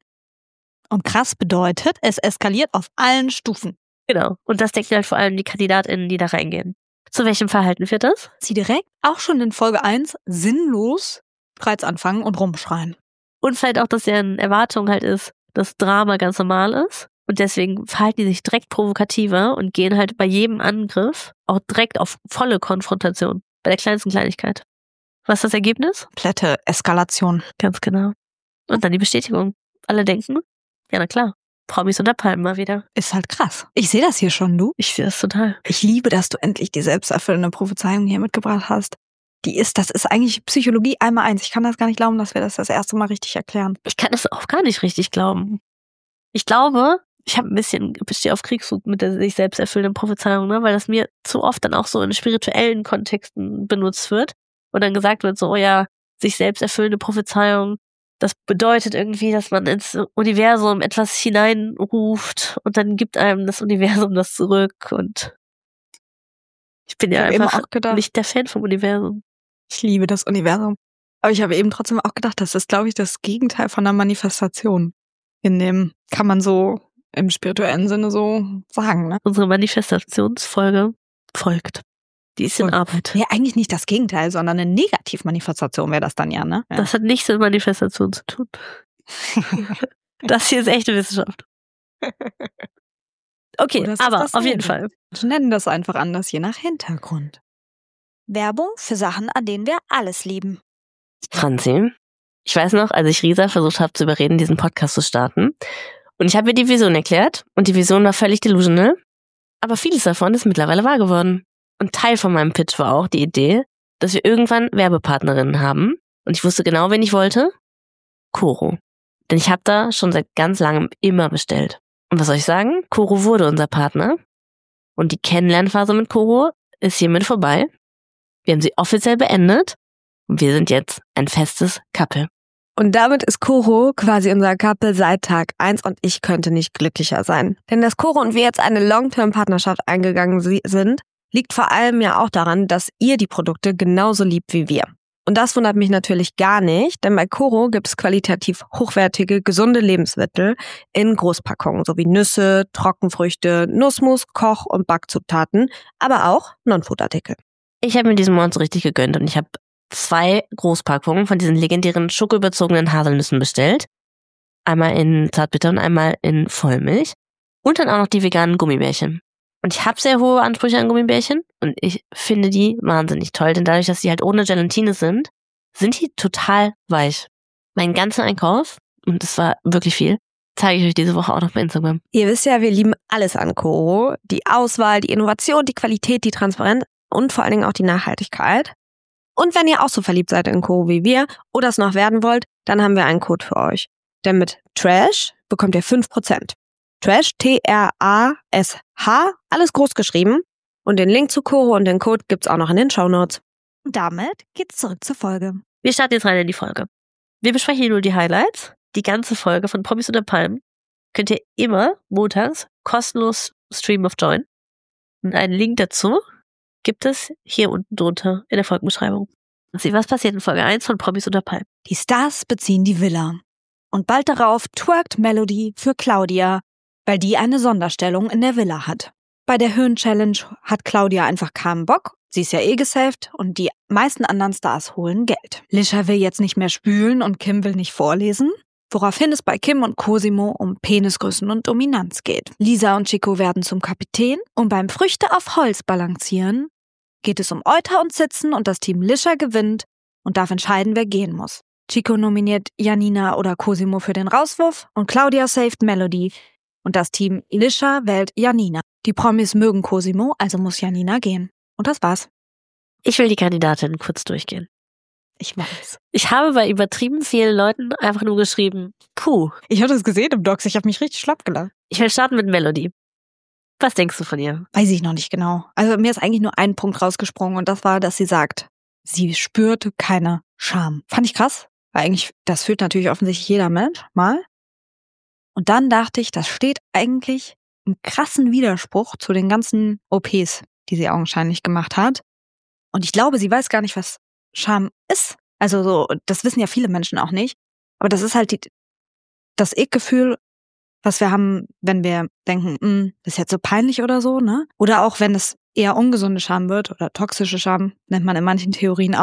Und krass bedeutet, es eskaliert auf allen Stufen. Genau. Und das denken halt vor allem die KandidatInnen, die da reingehen. Zu welchem Verhalten führt das? Sie direkt, auch schon in Folge eins, sinnlos bereits anfangen und rumschreien. Und vielleicht auch, dass deren Erwartung halt ist, dass Drama ganz normal ist. Und deswegen verhalten die sich direkt provokativer und gehen halt bei jedem Angriff auch direkt auf volle Konfrontation. Bei der kleinsten Kleinigkeit. Was ist das Ergebnis? Komplette Eskalation. Ganz genau. Und dann die Bestätigung. Alle denken, ja na klar, Promis unter Palmen mal wieder. Ist halt krass. Ich sehe das hier schon, du. Ich sehe das total. Ich liebe, dass du endlich die selbsterfüllende Prophezeiung hier mitgebracht hast. Die ist, das ist eigentlich Psychologie einmal eins. Ich kann das gar nicht glauben, dass wir das das erste Mal richtig erklären. Ich kann das auch gar nicht richtig glauben. Ich glaube, ich habe ein bisschen, bestehe auf Kriegszug mit der sich selbst erfüllenden Prophezeiung, ne, weil das mir zu oft dann auch so in spirituellen Kontexten benutzt wird und dann gesagt wird, so, oh ja, sich selbst erfüllende Prophezeiung, das bedeutet irgendwie, dass man ins Universum etwas hineinruft und dann gibt einem das Universum das zurück und ich bin ja ich einfach auch gedacht, nicht der Fan vom Universum. Ich liebe das Universum. Aber ich habe eben trotzdem auch gedacht, das ist, glaube ich, das Gegenteil von einer Manifestation. In dem kann man so im spirituellen Sinne so sagen, ne? Unsere Manifestationsfolge folgt. Die ist in Und, Arbeit. Nee, eigentlich nicht das Gegenteil, sondern eine Negativmanifestation wäre das dann ja, ne? Ja. Das hat nichts mit Manifestation zu tun. Das hier ist echte Wissenschaft. Okay, oh, aber auf jeden Fall. Wir nennen das einfach anders, je nach Hintergrund. Werbung für Sachen, an denen wir alles lieben. Franzi, ich weiß noch, als ich Risa versucht habe zu überreden, diesen Podcast zu starten, und ich habe ihr die Vision erklärt, und die Vision war völlig delusional, aber vieles davon ist mittlerweile wahr geworden. Und Teil von meinem Pitch war auch die Idee, dass wir irgendwann Werbepartnerinnen haben, und ich wusste genau, wen ich wollte. Coro. Denn ich habe da schon seit ganz langem immer bestellt. Und was soll ich sagen? Coro wurde unser Partner. Und die Kennenlernphase mit Coro ist hiermit vorbei. Wir haben sie offiziell beendet. Und wir sind jetzt ein festes Couple. Und damit ist Coro quasi unser Couple seit Tag eins und ich könnte nicht glücklicher sein. Denn dass Coro und wir jetzt eine Long-Term-Partnerschaft eingegangen sind, liegt vor allem ja auch daran, dass ihr die Produkte genauso liebt wie wir. Und das wundert mich natürlich gar nicht, denn bei Coro gibt es qualitativ hochwertige, gesunde Lebensmittel in Großpackungen, sowie Nüsse, Trockenfrüchte, Nussmus, Koch- und Backzutaten, aber auch Non-Food-Artikel. Ich habe mir diesen Monat so richtig gegönnt und ich habe zwei Großpackungen von diesen legendären schokoüberzogenen Haselnüssen bestellt. Einmal in Zartbitter und einmal in Vollmilch. Und dann auch noch die veganen Gummibärchen. Und ich habe sehr hohe Ansprüche an Gummibärchen und ich finde die wahnsinnig toll, denn dadurch, dass die halt ohne Gelatine sind, sind die total weich. Meinen ganzen Einkauf, und das war wirklich viel, zeige ich euch diese Woche auch noch bei Instagram. Ihr wisst ja, wir lieben alles an Coro. Die Auswahl, die Innovation, die Qualität, die Transparenz und vor allen Dingen auch die Nachhaltigkeit. Und wenn ihr auch so verliebt seid in Coro wie wir oder es noch werden wollt, dann haben wir einen Code für euch. Denn mit Trash bekommt ihr fünf Prozent. Trash, T R A S H, alles groß geschrieben. Und den Link zu Coro und den Code gibt's auch noch in den Shownotes. Und damit geht's zurück zur Folge. Wir starten jetzt rein in die Folge. Wir besprechen hier nur die Highlights. Die ganze Folge von Promis unter Palmen könnt ihr immer montags kostenlos streamen auf Join. Und einen Link dazu gibt es hier unten drunter in der Folgenbeschreibung. Was passiert in Folge eins von Promis unter Palmen? Die Stars beziehen die Villa. Und bald darauf twerkt Melody für Claudia, weil die eine Sonderstellung in der Villa hat. Bei der Höhen-Challenge hat Claudia einfach keinen Bock. Sie ist ja eh gesaved und die meisten anderen Stars holen Geld. Lisha will jetzt nicht mehr spülen und Kim will nicht vorlesen, woraufhin es bei Kim und Cosimo um Penisgrößen und Dominanz geht. Lisa und Chico werden zum Kapitän und beim Früchte auf Holz balancieren geht es um Euter und Sitzen und das Team Lisha gewinnt und darf entscheiden, wer gehen muss. Chico nominiert Janina oder Cosimo für den Rauswurf und Claudia saved Melody und das Team Lisha wählt Janina. Die Promis mögen Cosimo, also muss Janina gehen. Und das war's. Ich will die Kandidatin kurz durchgehen. Ich weiß. Ich habe bei übertrieben vielen Leuten einfach nur geschrieben, puh. Ich habe das gesehen im Docs, ich habe mich richtig schlapp gelacht. Ich will starten mit Melody. Was denkst du von ihr? Weiß ich noch nicht genau. Also mir ist eigentlich nur ein Punkt rausgesprungen und das war, dass sie sagt, sie spürte keine Scham. Fand ich krass, weil eigentlich, das fühlt natürlich offensichtlich jeder Mensch mal. Und dann dachte ich, das steht eigentlich im krassen Widerspruch zu den ganzen O Ps, die sie augenscheinlich gemacht hat. Und ich glaube, sie weiß gar nicht, was Scham ist. Also so, das wissen ja viele Menschen auch nicht. Aber das ist halt die, das Ich-Gefühl, was wir haben, wenn wir denken, mh, das ist jetzt so peinlich oder so, ne? Oder auch, wenn es eher ungesunde Scham wird oder toxische Scham, nennt man in manchen Theorien auch.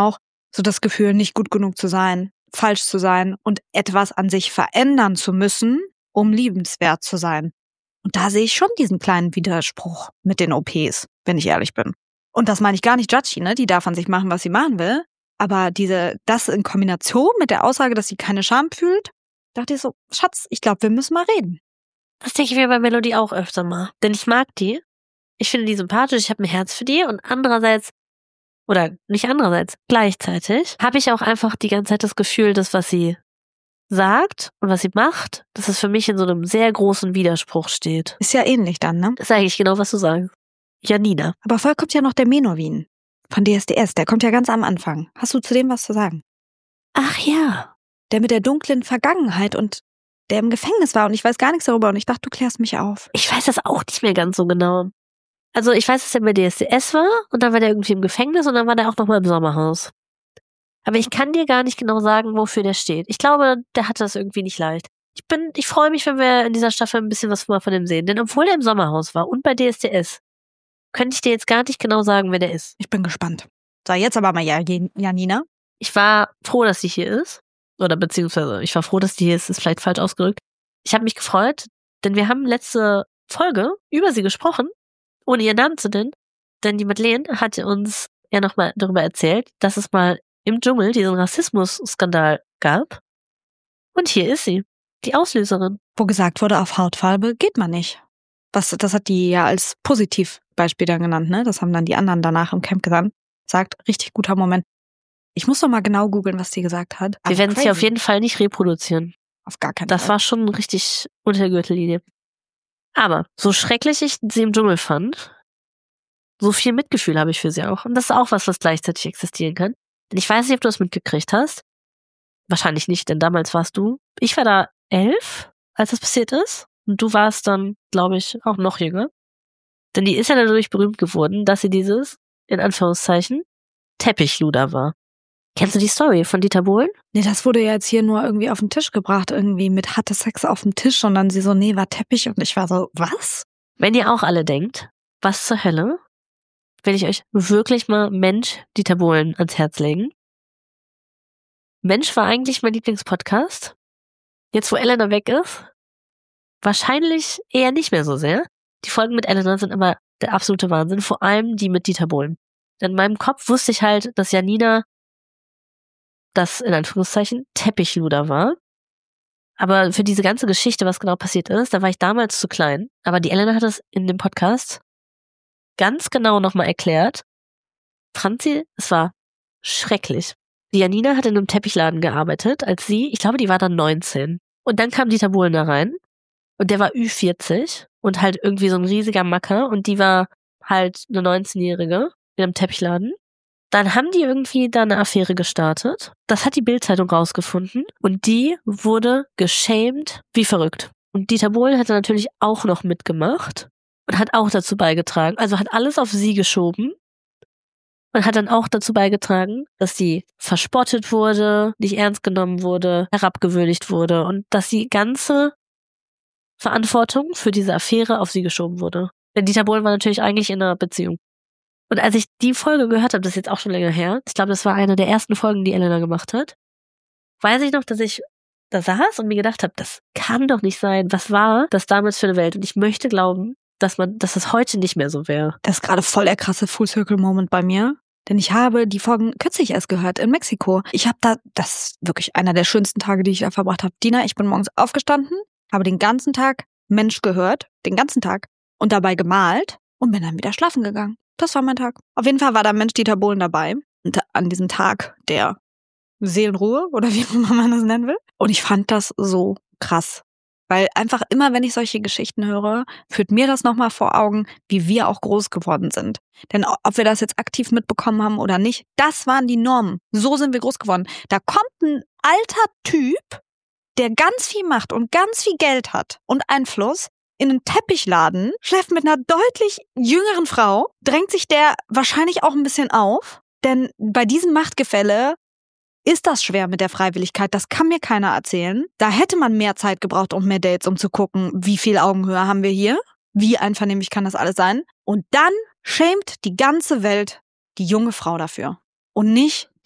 So das Gefühl, nicht gut genug zu sein, falsch zu sein und etwas an sich verändern zu müssen, um liebenswert zu sein. Und da sehe ich schon diesen kleinen Widerspruch mit den O Ps, wenn ich ehrlich bin. Und das meine ich gar nicht judgy, ne? Die darf an sich machen, was sie machen will. Aber diese, das in Kombination mit der Aussage, dass sie keine Scham fühlt, dachte ich so, Schatz, ich glaube, wir müssen mal reden. Das denke ich mir bei Melody auch öfter mal. Denn ich mag die. Ich finde die sympathisch, ich habe ein Herz für die. Und andererseits, oder nicht andererseits, gleichzeitig habe ich auch einfach die ganze Zeit das Gefühl, dass was sie sagt und was sie macht, dass es für mich in so einem sehr großen Widerspruch steht. Ist ja ähnlich dann, ne? Das ist eigentlich genau, was du sagst. Janina. Aber vorher kommt ja noch der Menowin von D S D S. Der kommt ja ganz am Anfang. Hast du zu dem was zu sagen? Ach ja. Der mit der dunklen Vergangenheit und der im Gefängnis war und ich weiß gar nichts darüber und ich dachte, du klärst mich auf. Ich weiß das auch nicht mehr ganz so genau. Also ich weiß, dass er bei D S D S war und dann war der irgendwie im Gefängnis und dann war der auch nochmal im Sommerhaus. Aber ich kann dir gar nicht genau sagen, wofür der steht. Ich glaube, der hatte das irgendwie nicht leicht. Ich bin, ich freue mich, wenn wir in dieser Staffel ein bisschen was mal von ihm sehen. Denn obwohl er im Sommerhaus war und bei D S D S, könnte ich dir jetzt gar nicht genau sagen, wer der ist. Ich bin gespannt. So, jetzt aber mal Janina. Ich war froh, dass sie hier ist. Oder beziehungsweise, ich war froh, dass die hier ist. Ist vielleicht falsch ausgedrückt. Ich habe mich gefreut, denn wir haben letzte Folge über sie gesprochen, ohne ihren Namen zu nennen. Denn die Madeleine hatte uns ja nochmal darüber erzählt, dass es mal im Dschungel diesen Rassismus-Skandal gab. Und hier ist sie, die Auslöserin. Wo gesagt wurde, auf Hautfarbe geht man nicht. Was, das hat die ja als Positivbeispiel dann genannt, ne? Das haben dann die anderen danach im Camp gesagt. Sagt, richtig guter Moment. Ich muss doch mal genau googeln, was die gesagt hat. Wir werden es hier auf jeden Fall nicht reproduzieren. Auf gar keinen das Fall. Das war schon richtig unter der Gürtellinie. Aber so schrecklich ich sie im Dschungel fand, so viel Mitgefühl habe ich für sie auch. Und das ist auch was, was gleichzeitig existieren kann. Denn ich weiß nicht, ob du das mitgekriegt hast. Wahrscheinlich nicht, denn damals warst du. Ich war da elf, als das passiert ist. Und du warst dann, glaube ich, auch noch jünger. Denn die ist ja dadurch berühmt geworden, dass sie dieses, in Anführungszeichen, Teppichluder war. Kennst du die Story von Dieter Bohlen? Nee, das wurde ja jetzt hier nur irgendwie auf den Tisch gebracht, irgendwie mit hatte Sex auf dem Tisch und dann sie so, nee, war Teppich und ich war so, was? Wenn ihr auch alle denkt, was zur Hölle, will ich euch wirklich mal Mensch Dieter Bohlen ans Herz legen. Mensch war eigentlich mein Lieblingspodcast. Jetzt, wo Elena weg ist, wahrscheinlich eher nicht mehr so sehr. Die Folgen mit Elena sind aber der absolute Wahnsinn, vor allem die mit Dieter Bohlen. Denn in meinem Kopf wusste ich halt, dass Janina das, in Anführungszeichen, Teppichluder war. Aber für diese ganze Geschichte, was genau passiert ist, da war ich damals zu klein. Aber die Elena hat es in dem Podcast ganz genau nochmal erklärt. Franzi, es war schrecklich. Die Janina hat in einem Teppichladen gearbeitet, als sie, ich glaube, die war dann neunzehn. Und dann kam Dieter Bohlen da rein. Und der war Ü vierzig und halt irgendwie so ein riesiger Macker. Und die war halt eine neunzehnjährige in einem Teppichladen. Dann haben die irgendwie da eine Affäre gestartet. Das hat die Bild-Zeitung rausgefunden. Und die wurde geshamed wie verrückt. Und Dieter Bohlen hat natürlich auch noch mitgemacht und hat auch dazu beigetragen. Also hat alles auf sie geschoben. Und hat dann auch dazu beigetragen, dass sie verspottet wurde, nicht ernst genommen wurde, herabgewürdigt wurde und dass die ganze Verantwortung für diese Affäre auf sie geschoben wurde. Denn Dieter Bohlen war natürlich eigentlich in einer Beziehung. Und als ich die Folge gehört habe, das ist jetzt auch schon länger her, ich glaube, das war eine der ersten Folgen, die Elena gemacht hat, weiß ich noch, dass ich da saß und mir gedacht habe, das kann doch nicht sein. Was war das damals für eine Welt? Und ich möchte glauben, dass man, dass das heute nicht mehr so wäre. Das ist gerade voll der krasse Full-Circle-Moment bei mir. Denn ich habe die Folgen kürzlich erst gehört in Mexiko. Ich habe da, das ist wirklich einer der schönsten Tage, die ich da verbracht habe. Dina, ich bin morgens aufgestanden, habe den ganzen Tag Mensch gehört, den ganzen Tag, und dabei gemalt und bin dann wieder schlafen gegangen. Das war mein Tag. Auf jeden Fall war da Mensch Dieter Bohlen dabei. Und an diesem Tag der Seelenruhe oder wie auch immer man das nennen will. Und ich fand das so krass. Weil einfach immer, wenn ich solche Geschichten höre, führt mir das nochmal vor Augen, wie wir auch groß geworden sind. Denn ob wir das jetzt aktiv mitbekommen haben oder nicht, das waren die Normen. So sind wir groß geworden. Da kommt ein alter Typ, der ganz viel Macht und ganz viel Geld hat und Einfluss, in einen Teppichladen, schläft mit einer deutlich jüngeren Frau, drängt sich der wahrscheinlich auch ein bisschen auf. Denn bei diesem Machtgefälle ist das schwer mit der Freiwilligkeit. Das kann mir keiner erzählen. Da hätte man mehr Zeit gebraucht und mehr Dates, um zu gucken, wie viel Augenhöhe haben wir hier. Wie einvernehmlich kann das alles sein? Und dann schämt die ganze Welt die junge Frau dafür. Und nicht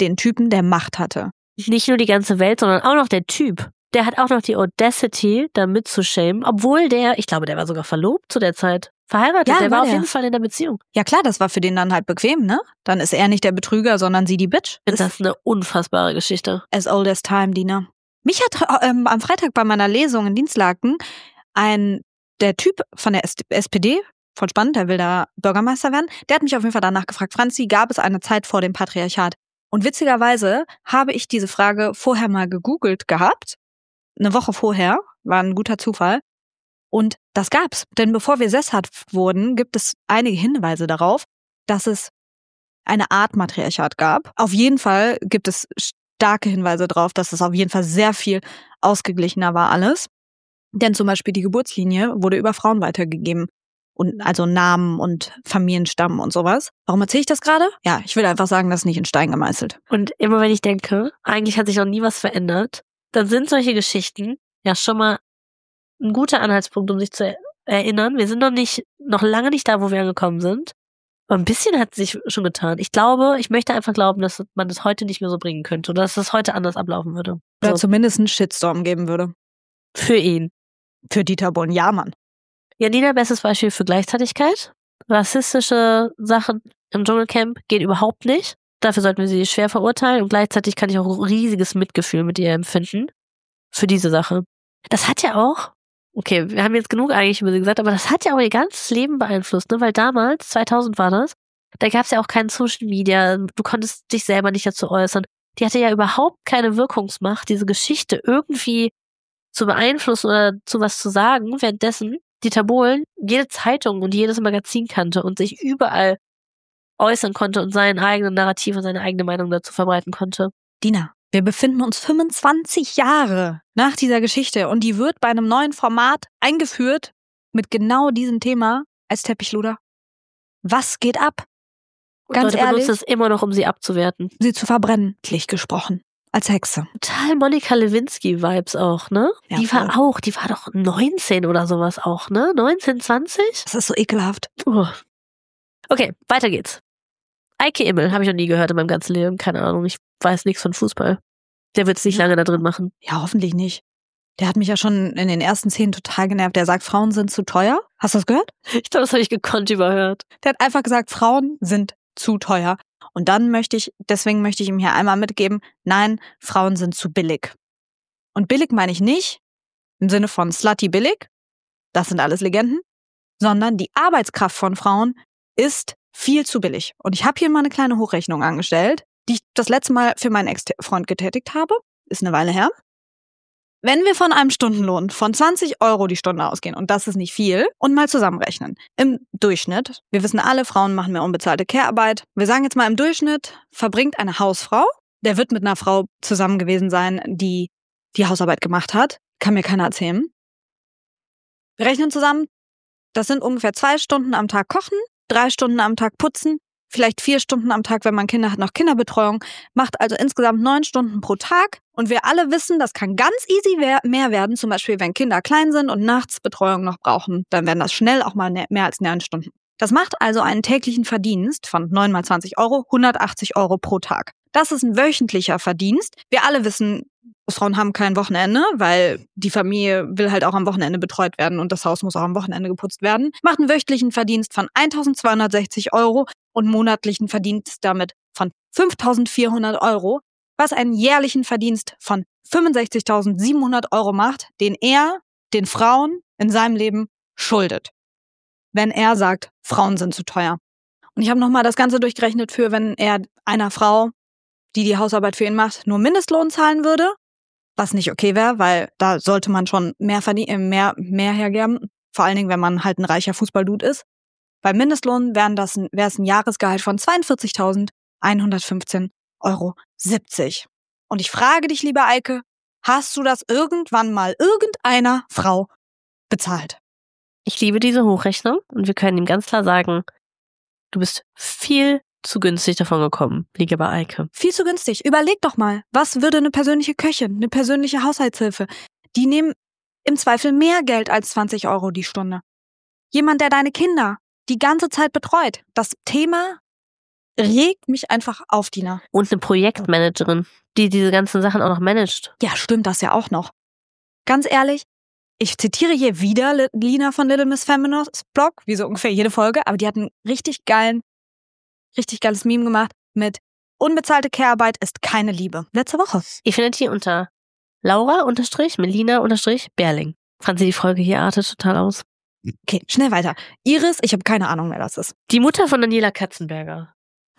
den Typen, der Macht hatte. Nicht nur die ganze Welt, sondern auch noch der Typ. Der hat auch noch die Audacity, da mitzuschämen, obwohl der, ich glaube, der war sogar verlobt zu der Zeit. Verheiratet, Ja, der war war auf der. jeden Fall in der Beziehung. Ja klar, das war für den dann halt bequem, ne? Dann ist er nicht der Betrüger, sondern sie die Bitch. Ich finde das eine unfassbare Geschichte. As old as time, Dina. Mich hat ähm, am Freitag bei meiner Lesung in Dienstlaken ein, der Typ von der S P D, voll spannend, der will da Bürgermeister werden, der hat mich auf jeden Fall danach gefragt, Franzi, gab es eine Zeit vor dem Patriarchat? Und witzigerweise habe ich diese Frage vorher mal gegoogelt gehabt, eine Woche vorher, war ein guter Zufall. Und das gab's. Denn bevor wir sesshaft wurden, gibt es einige Hinweise darauf, dass es eine Art Matriarchat gab. Auf jeden Fall gibt es starke Hinweise darauf, dass es auf jeden Fall sehr viel ausgeglichener war alles. Denn zum Beispiel die Geburtslinie wurde über Frauen weitergegeben. Und also Namen und Familienstamm und sowas. Warum erzähle ich das gerade? Ja, ich will einfach sagen, das ist nicht in Stein gemeißelt. Und immer wenn ich denke, eigentlich hat sich noch nie was verändert, dann sind solche Geschichten ja schon mal ein guter Anhaltspunkt, um sich zu erinnern. Wir sind noch nicht, noch lange nicht da, wo wir angekommen sind. Aber ein bisschen hat sich schon getan. Ich glaube, ich möchte einfach glauben, dass man das heute nicht mehr so bringen könnte oder dass das heute anders ablaufen würde. Oder So. zumindest einen Shitstorm geben würde. Für ihn. Für Dieter Bohlen, ja, Mann. Janina, bestes Beispiel für Gleichzeitigkeit. Rassistische Sachen im Dschungelcamp gehen überhaupt nicht. Dafür sollten wir sie schwer verurteilen und gleichzeitig kann ich auch riesiges Mitgefühl mit ihr empfinden. Für diese Sache. Das hat ja auch, okay, wir haben jetzt genug eigentlich über sie gesagt, aber das hat ja auch ihr ganzes Leben beeinflusst, ne? Weil damals, zweitausend war das, da gab es ja auch kein Social Media, du konntest dich selber nicht dazu äußern. Die hatte ja überhaupt keine Wirkungsmacht, diese Geschichte irgendwie zu beeinflussen oder zu was zu sagen, währenddessen Dieter Bohlen jede Zeitung und jedes Magazin kannte und sich überall äußern konnte und sein eigenes Narrativ und seine eigene Meinung dazu verbreiten konnte. Dina, wir befinden uns fünfundzwanzig Jahre nach dieser Geschichte und die wird bei einem neuen Format eingeführt mit genau diesem Thema als Teppichluder. Was geht ab? Und Ganz Leute ehrlich, benutzen es immer noch, um sie abzuwerten. sie zu verbrennen, klich gesprochen. Als Hexe. Total Monika Lewinsky-Vibes auch, ne? Ja, die war voll. auch, die war doch neunzehn oder sowas auch, ne? neunzehn, zwanzig? Das ist so ekelhaft. Uh. Okay, weiter geht's. Eike Immel habe ich noch nie gehört in meinem ganzen Leben. Keine Ahnung, ich weiß nichts von Fußball. Der wird's nicht Ja. lange da drin machen. Ja, hoffentlich nicht. Der hat mich ja schon in den ersten Szenen total genervt. Der sagt, Frauen sind zu teuer. Hast du das gehört? Ich glaube, das habe ich gekonnt überhört. Der hat einfach gesagt, Frauen sind zu teuer. Und dann möchte ich, deswegen möchte ich ihm hier einmal mitgeben, nein, Frauen sind zu billig. Und billig meine ich nicht im Sinne von slutty billig, das sind alles Legenden, sondern die Arbeitskraft von Frauen ist viel zu billig. Und ich habe hier mal eine kleine Hochrechnung angestellt, die ich das letzte Mal für meinen Ex-Freund getätigt habe. Ist eine Weile her. Wenn wir von einem Stundenlohn von zwanzig Euro die Stunde ausgehen, und das ist nicht viel, und mal zusammenrechnen. Im Durchschnitt, wir wissen alle, Frauen machen mehr unbezahlte Care-Arbeit. Wir sagen jetzt mal, im Durchschnitt verbringt eine Hausfrau, der wird mit einer Frau zusammen gewesen sein, die die Hausarbeit gemacht hat. Kann mir keiner erzählen. Wir rechnen zusammen, das sind ungefähr zwei Stunden am Tag kochen, drei Stunden am Tag putzen, vielleicht vier Stunden am Tag, wenn man Kinder hat, noch Kinderbetreuung, macht also insgesamt neun Stunden pro Tag. Und wir alle wissen, das kann ganz easy mehr werden, zum Beispiel wenn Kinder klein sind und nachts Betreuung noch brauchen, dann werden das schnell auch mal mehr als neun Stunden. Das macht also einen täglichen Verdienst von neun mal zwanzig Euro, hundertachtzig Euro pro Tag. Das ist ein wöchentlicher Verdienst. Wir alle wissen, Frauen haben kein Wochenende, weil die Familie will halt auch am Wochenende betreut werden und das Haus muss auch am Wochenende geputzt werden. Macht einen wöchentlichen Verdienst von eintausendzweihundertsechzig Euro und monatlichen Verdienst damit von fünftausendvierhundert Euro, was einen jährlichen Verdienst von fünfundsechzigtausendsiebenhundert Euro macht, den er den Frauen in seinem Leben schuldet. Wenn er sagt, Frauen sind zu teuer. Und ich habe nochmal das Ganze durchgerechnet für, wenn er einer Frau, die die Hausarbeit für ihn macht, nur Mindestlohn zahlen würde, was nicht okay wäre, weil da sollte man schon mehr verdienen, mehr, mehr hergeben, vor allen Dingen, wenn man halt ein reicher Fußballdude ist. Bei Mindestlohn wären das, wäre es ein Jahresgehalt von zweiundvierzigtausendeinhundertfünfzehn Euro siebzig. Und ich frage dich, liebe Eike, hast du das irgendwann mal irgendeiner Frau bezahlt? Ich liebe diese Hochrechnung und wir können ihm ganz klar sagen, du bist viel zu günstig davon gekommen, liege bei Eike. Viel zu günstig. Überleg doch mal, was würde eine persönliche Köchin, eine persönliche Haushaltshilfe, die nehmen im Zweifel mehr Geld als zwanzig Euro die Stunde. Jemand, der deine Kinder die ganze Zeit betreut. Das Thema regt mich einfach auf, Dina. Und eine Projektmanagerin, die diese ganzen Sachen auch noch managt. Ja, stimmt das ja auch noch. Ganz ehrlich, ich zitiere hier wieder Lina von Little Miss Feminist Blog, wie so ungefähr jede Folge, aber die hat einen richtig geilen, richtig geiles Meme gemacht mit unbezahlte Care-Arbeit ist keine Liebe. Letzte Woche. Ihr findet hier unter Laura unterstrich Melina unterstrich Berling. Fand sie die Folge hier artet total aus. Okay, schnell weiter. Iris, ich habe keine Ahnung, wer das ist. Die Mutter von Daniela Katzenberger.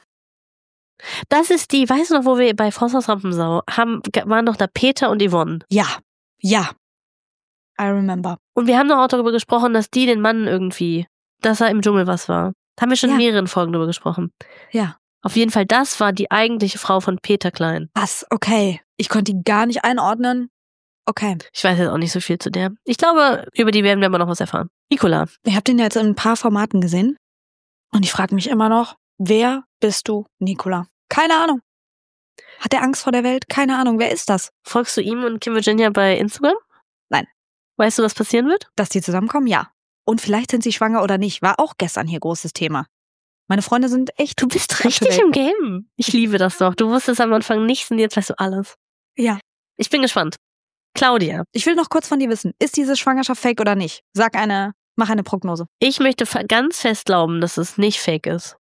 Das ist die, weißt du noch, wo wir bei Forsthaus Rampensau haben, waren doch da Peter und Yvonne. Ja, ja. I remember. Und wir haben doch auch darüber gesprochen, dass die den Mann irgendwie, dass er im Dschungel was war. Da haben wir schon Ja. in mehreren Folgen darüber gesprochen. Ja. Auf jeden Fall, das war die eigentliche Frau von Peter Klein. Was? Okay. Ich konnte die gar nicht einordnen. Okay. Ich weiß jetzt auch nicht so viel zu der. Ich glaube, über die werden wir aber noch was erfahren. Nicola. Ich habe den jetzt in ein paar Formaten gesehen und ich frage mich immer noch, wer bist du, Nicola? Keine Ahnung. Hat er Angst vor der Welt? Keine Ahnung. Wer ist das? Folgst du ihm und Kim Virginia bei Instagram? Nein. Weißt du, was passieren wird? Dass die zusammenkommen? Ja. Und vielleicht sind sie schwanger oder nicht. War auch gestern hier großes Thema. Meine Freunde sind echt... Du bist richtig im Game. Ich liebe das doch. Du wusstest am Anfang nichts und jetzt weißt du alles. Ja. Ich bin gespannt. Claudia. Ich will noch kurz von dir wissen, ist diese Schwangerschaft fake oder nicht? Sag eine, mach eine Prognose. Ich möchte ganz fest glauben, dass es nicht fake ist.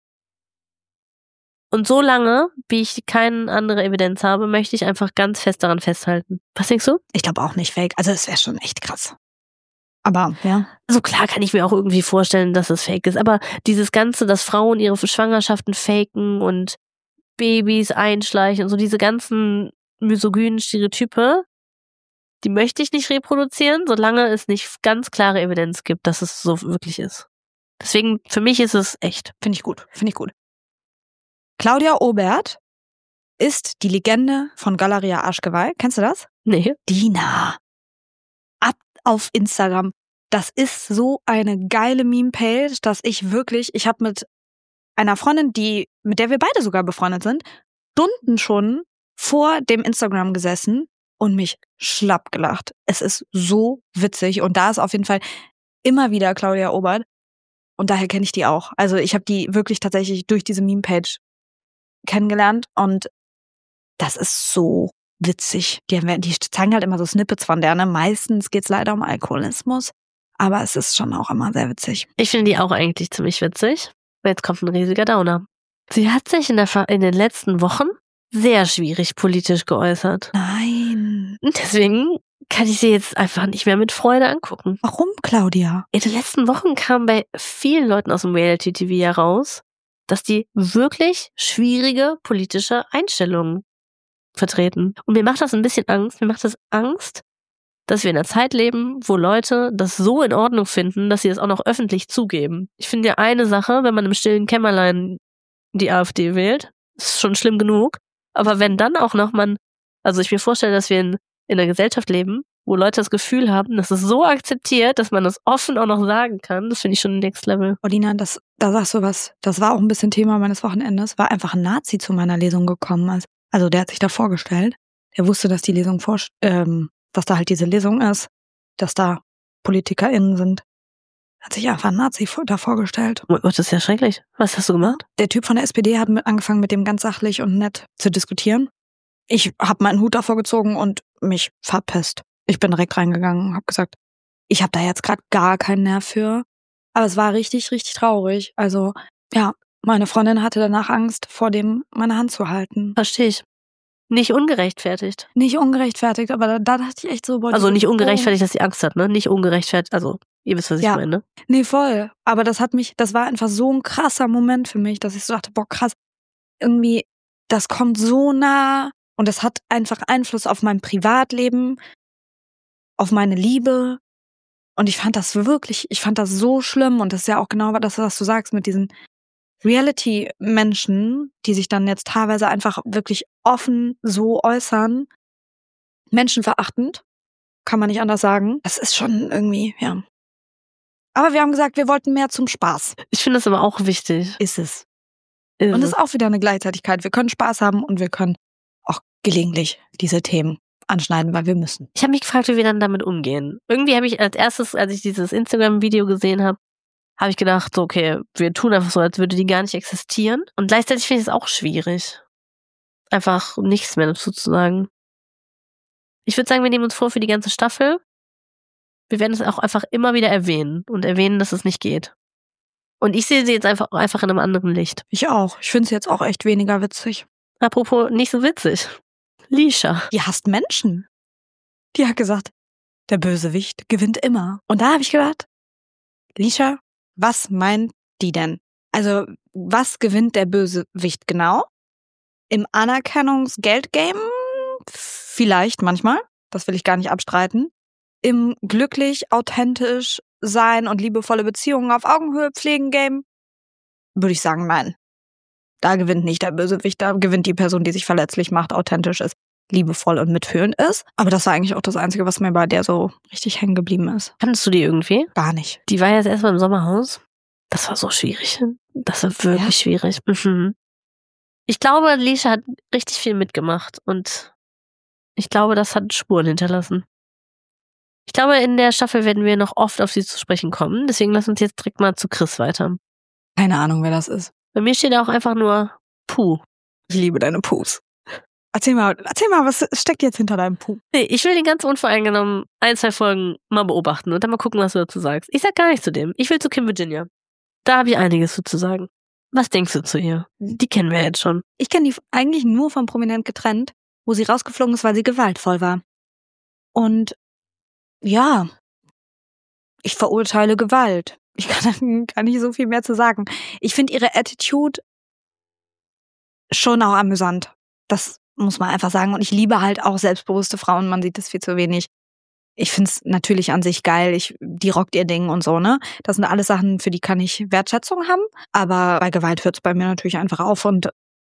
Und so lange, wie ich keine andere Evidenz habe, möchte ich einfach ganz fest daran festhalten. Was denkst du? Ich glaube auch nicht fake. Also es wäre schon echt krass. Aber, ja. Also klar kann ich mir auch irgendwie vorstellen, dass es fake ist. Aber dieses Ganze, dass Frauen ihre Schwangerschaften faken und Babys einschleichen und so diese ganzen misogynen Stereotype, die möchte ich nicht reproduzieren, solange es nicht ganz klare Evidenz gibt, dass es so wirklich ist. Deswegen, für mich ist es echt. Finde ich gut. Finde ich gut. Claudia Obert ist die Legende von Galeria Arschgeweih. Kennst du das? Nee. Dina. Ab auf Instagram. Das ist so eine geile Meme-Page, dass ich wirklich, ich habe mit einer Freundin, die, mit der wir beide sogar befreundet sind, Stunden schon vor dem Instagram gesessen und mich schlapp gelacht. Es ist so witzig und da ist auf jeden Fall immer wieder Claudia Obert und daher kenne ich die auch. Also ich habe die wirklich tatsächlich durch diese Meme-Page kennengelernt und das ist so witzig. Die, die zeigen halt immer so Snippets von der, ne? Meistens geht's leider um Alkoholismus, aber es ist schon auch immer sehr witzig. Ich finde die auch eigentlich ziemlich witzig. Jetzt kommt ein riesiger Downer. Sie hat sich in, der, in den letzten Wochen sehr schwierig politisch geäußert. Nein. Deswegen kann ich sie jetzt einfach nicht mehr mit Freude angucken. Warum, Claudia? In den letzten Wochen kam bei vielen Leuten aus dem Reality-T V heraus, dass die wirklich schwierige politische Einstellungen vertreten. Und mir macht das ein bisschen Angst. Mir macht das Angst, dass wir in einer Zeit leben, wo Leute das so in Ordnung finden, dass sie das auch noch öffentlich zugeben. Ich finde ja eine Sache, wenn man im stillen Kämmerlein die AfD wählt, ist schon schlimm genug. Aber wenn dann auch noch man, also ich mir vorstelle, dass wir in, in einer Gesellschaft leben, wo Leute das Gefühl haben, das ist so akzeptiert, dass man das offen auch noch sagen kann, das finde ich schon Next Level. Odina, das, da sagst du was, das war auch ein bisschen Thema meines Wochenendes, war einfach ein Nazi zu meiner Lesung gekommen. Also der hat sich da vorgestellt, der wusste, dass die Lesung, vor, ähm, dass da halt diese Lesung ist, dass da PolitikerInnen sind. Hat sich einfach ein Nazi da vorgestellt. Oh, das ist ja schrecklich. Was hast du gemacht? Der Typ von der S P D hat mit angefangen, mit dem ganz sachlich und nett zu diskutieren. Ich habe meinen Hut davor gezogen und mich verpisst. Ich bin direkt reingegangen und habe gesagt, ich habe da jetzt gerade gar keinen Nerv für. Aber es war richtig, richtig traurig. Also ja, meine Freundin hatte danach Angst, vor dem meine Hand zu halten. Verstehe ich. Nicht ungerechtfertigt. Nicht ungerechtfertigt, aber da, da dachte ich echt so... Boah, also nicht ungerechtfertigt, dass sie Angst hat, ne? Nicht ungerechtfertigt, also ihr wisst, was ich ja. meine, ne? Nee, voll. Aber das hat mich, das war einfach so ein krasser Moment für mich, dass ich so dachte, boah, krass, irgendwie, das kommt so nah und das hat einfach Einfluss auf mein Privatleben, auf meine Liebe. Und ich fand das wirklich, ich fand das so schlimm und das ist ja auch genau das, was du sagst mit diesen Reality-Menschen, die sich dann jetzt teilweise einfach wirklich offen so äußern, menschenverachtend, kann man nicht anders sagen. Das ist schon irgendwie, ja. Aber wir haben gesagt, wir wollten mehr zum Spaß. Ich finde das aber auch wichtig. Ist es. Ist und das ist auch wieder eine Gleichzeitigkeit. Wir können Spaß haben und wir können auch gelegentlich diese Themen anschneiden, weil wir müssen. Ich habe mich gefragt, wie wir dann damit umgehen. Irgendwie habe ich als erstes, als ich dieses Instagram-Video gesehen habe, habe ich gedacht, so, okay, wir tun einfach so, als würde die gar nicht existieren. Und gleichzeitig finde ich es auch schwierig, einfach nichts mehr dazu zu sagen. Ich würde sagen, wir nehmen uns vor für die ganze Staffel. Wir werden es auch einfach immer wieder erwähnen und erwähnen, dass es nicht geht. Und ich sehe sie jetzt einfach, einfach in einem anderen Licht. Ich auch. Ich finde sie jetzt auch echt weniger witzig. Apropos nicht so witzig. Lisha. Die hasst Menschen. Die hat gesagt, der Bösewicht gewinnt immer. Und da habe ich gedacht, Lisha, was meint die denn? Also, was gewinnt der Bösewicht genau? Im Anerkennungs-Geld-Game? Vielleicht manchmal. Das will ich gar nicht abstreiten. Im glücklich, authentisch sein und liebevolle Beziehungen auf Augenhöhe pflegen Game? Würde ich sagen, nein. Da gewinnt nicht der Bösewicht, da gewinnt die Person, die sich verletzlich macht, authentisch ist, liebevoll und mitfühlend ist. Aber das war eigentlich auch das Einzige, was mir bei der so richtig hängen geblieben ist. Kannst du die irgendwie? Gar nicht. Die war jetzt erstmal im Sommerhaus. Das war so schwierig. Das war wirklich ja. schwierig. Mhm. Ich glaube, Lisha hat richtig viel mitgemacht und ich glaube, das hat Spuren hinterlassen. Ich glaube, in der Staffel werden wir noch oft auf sie zu sprechen kommen. Deswegen lass uns jetzt direkt mal zu Chris weiter. Keine Ahnung, wer das ist. Bei mir steht auch einfach nur Puh. Ich liebe deine Puhs. Erzähl mal, erzähl mal, was steckt jetzt hinter deinem Puh? Nee, ich will den ganz unvoreingenommen ein, zwei Folgen mal beobachten und dann mal gucken, was du dazu sagst. Ich sag gar nichts zu dem. Ich will zu Kim Virginia. Da habe ich einiges zu sagen. Was denkst du zu ihr? Die kennen wir jetzt schon. Ich kenne die eigentlich nur von Prominent getrennt, wo sie rausgeflogen ist, weil sie gewaltvoll war. Und ja, ich verurteile Gewalt. Ich kann gar nicht so viel mehr zu sagen. Ich finde ihre Attitude schon auch amüsant. Das muss man einfach sagen. Und ich liebe halt auch selbstbewusste Frauen. Man sieht das viel zu wenig. Ich finde es natürlich an sich geil. Ich, die rockt ihr Ding und so, ne? Das sind alles Sachen, für die kann ich Wertschätzung haben. Aber bei Gewalt hört es bei mir natürlich einfach auf. Und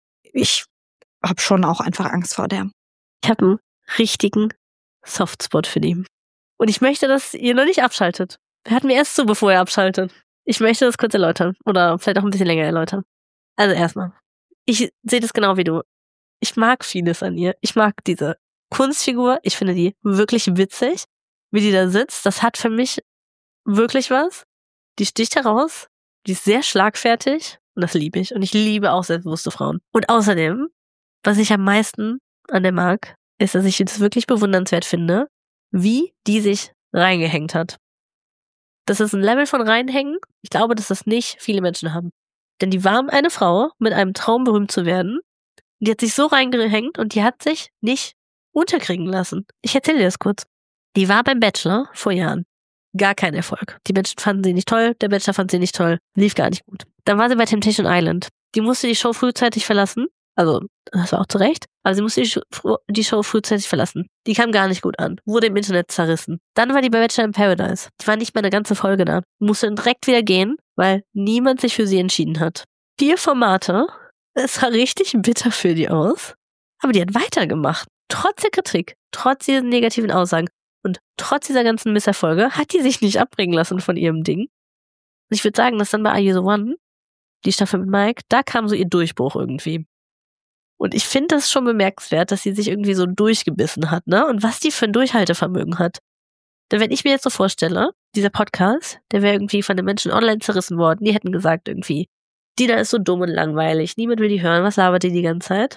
ich habe schon auch einfach Angst vor der. Ich habe einen richtigen Softspot für die. Und ich möchte, dass ihr noch nicht abschaltet. Hört mir erst zu, bevor ihr abschaltet. Ich möchte das kurz erläutern. Oder vielleicht auch ein bisschen länger erläutern. Also erstmal. Ich sehe das genau wie du. Ich mag vieles an ihr. Ich mag diese Kunstfigur. Ich finde die wirklich witzig. Wie die da sitzt, das hat für mich wirklich was. Die sticht heraus. Die ist sehr schlagfertig. Und das liebe ich. Und ich liebe auch selbstbewusste Frauen. Und außerdem, was ich am meisten an der mag, ist, dass ich es wirklich bewundernswert finde, wie die sich reingehängt hat. Das ist ein Level von reinhängen. Ich glaube, dass das nicht viele Menschen haben. Denn die war eine Frau mit einem Traum, berühmt zu werden. Die hat sich so reingehängt und die hat sich nicht unterkriegen lassen. Ich erzähle dir das kurz. Die war beim Bachelor vor Jahren. Gar kein Erfolg. Die Menschen fanden sie nicht toll, der Bachelor fand sie nicht toll. Lief gar nicht gut. Dann war sie bei Temptation Island. Die musste die Show frühzeitig verlassen. Also, das war auch zu Recht. Aber sie musste die Show, die Show frühzeitig verlassen. Die kam gar nicht gut an. Wurde im Internet zerrissen. Dann war die bei Bachelor in Paradise. Die war nicht mal eine ganze Folge da. Musste direkt wieder gehen, weil niemand sich für sie entschieden hat. Vier Formate. Es sah richtig bitter für die aus. Aber die hat weitergemacht. Trotz der Kritik, trotz diesen negativen Aussagen und trotz dieser ganzen Misserfolge hat die sich nicht abbringen lassen von ihrem Ding. Und ich würde sagen, dass dann bei Are You The One, die Staffel mit Mike, da kam so ihr Durchbruch irgendwie. Und ich finde das schon bemerkenswert, dass sie sich irgendwie so durchgebissen hat, ne? Und was die für ein Durchhaltevermögen hat. Denn wenn ich mir jetzt so vorstelle, dieser Podcast, der wäre irgendwie von den Menschen online zerrissen worden, die hätten gesagt irgendwie, Dina ist so dumm und langweilig, niemand will die hören, was labert die die ganze Zeit?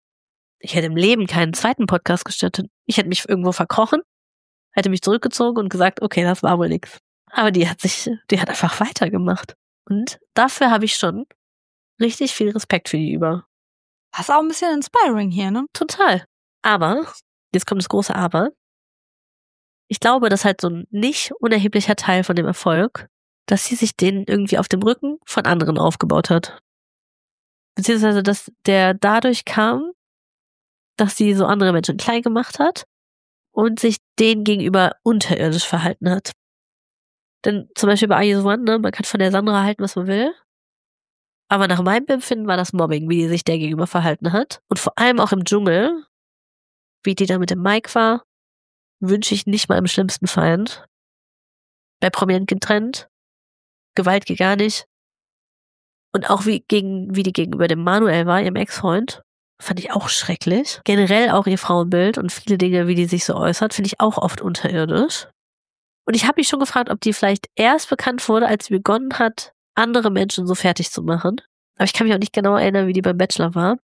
Ich hätte im Leben keinen zweiten Podcast gestartet. Ich hätte mich irgendwo verkrochen, hätte mich zurückgezogen und gesagt, okay, das war wohl nix. Aber die hat sich, die hat einfach weitergemacht. Und dafür habe ich schon richtig viel Respekt für die über. Das ist auch ein bisschen inspiring hier, ne? Total. Aber, jetzt kommt das große Aber, ich glaube, dass halt so ein nicht unerheblicher Teil von dem Erfolg, dass sie sich den irgendwie auf dem Rücken von anderen aufgebaut hat. Beziehungsweise, dass der dadurch kam, dass sie so andere Menschen klein gemacht hat und sich denen gegenüber unterirdisch verhalten hat. Denn zum Beispiel bei Are You The One, ne, man kann von der Sandra halten, was man will. Aber nach meinem Empfinden war das Mobbing, wie die sich der gegenüber verhalten hat. Und vor allem auch im Dschungel, wie die da mit dem Mike war, wünsche ich nicht mal im schlimmsten Feind. Bei Prominent getrennt, Gewalt geht gar nicht. Und auch wie, gegen, wie die gegenüber dem Manuel war, ihrem Ex-Freund, fand ich auch schrecklich. Generell auch ihr Frauenbild und viele Dinge, wie die sich so äußert, finde ich auch oft unterirdisch. Und ich habe mich schon gefragt, ob die vielleicht erst bekannt wurde, als sie begonnen hat, andere Menschen so fertig zu machen. Aber ich kann mich auch nicht genau erinnern, wie die beim Bachelor war.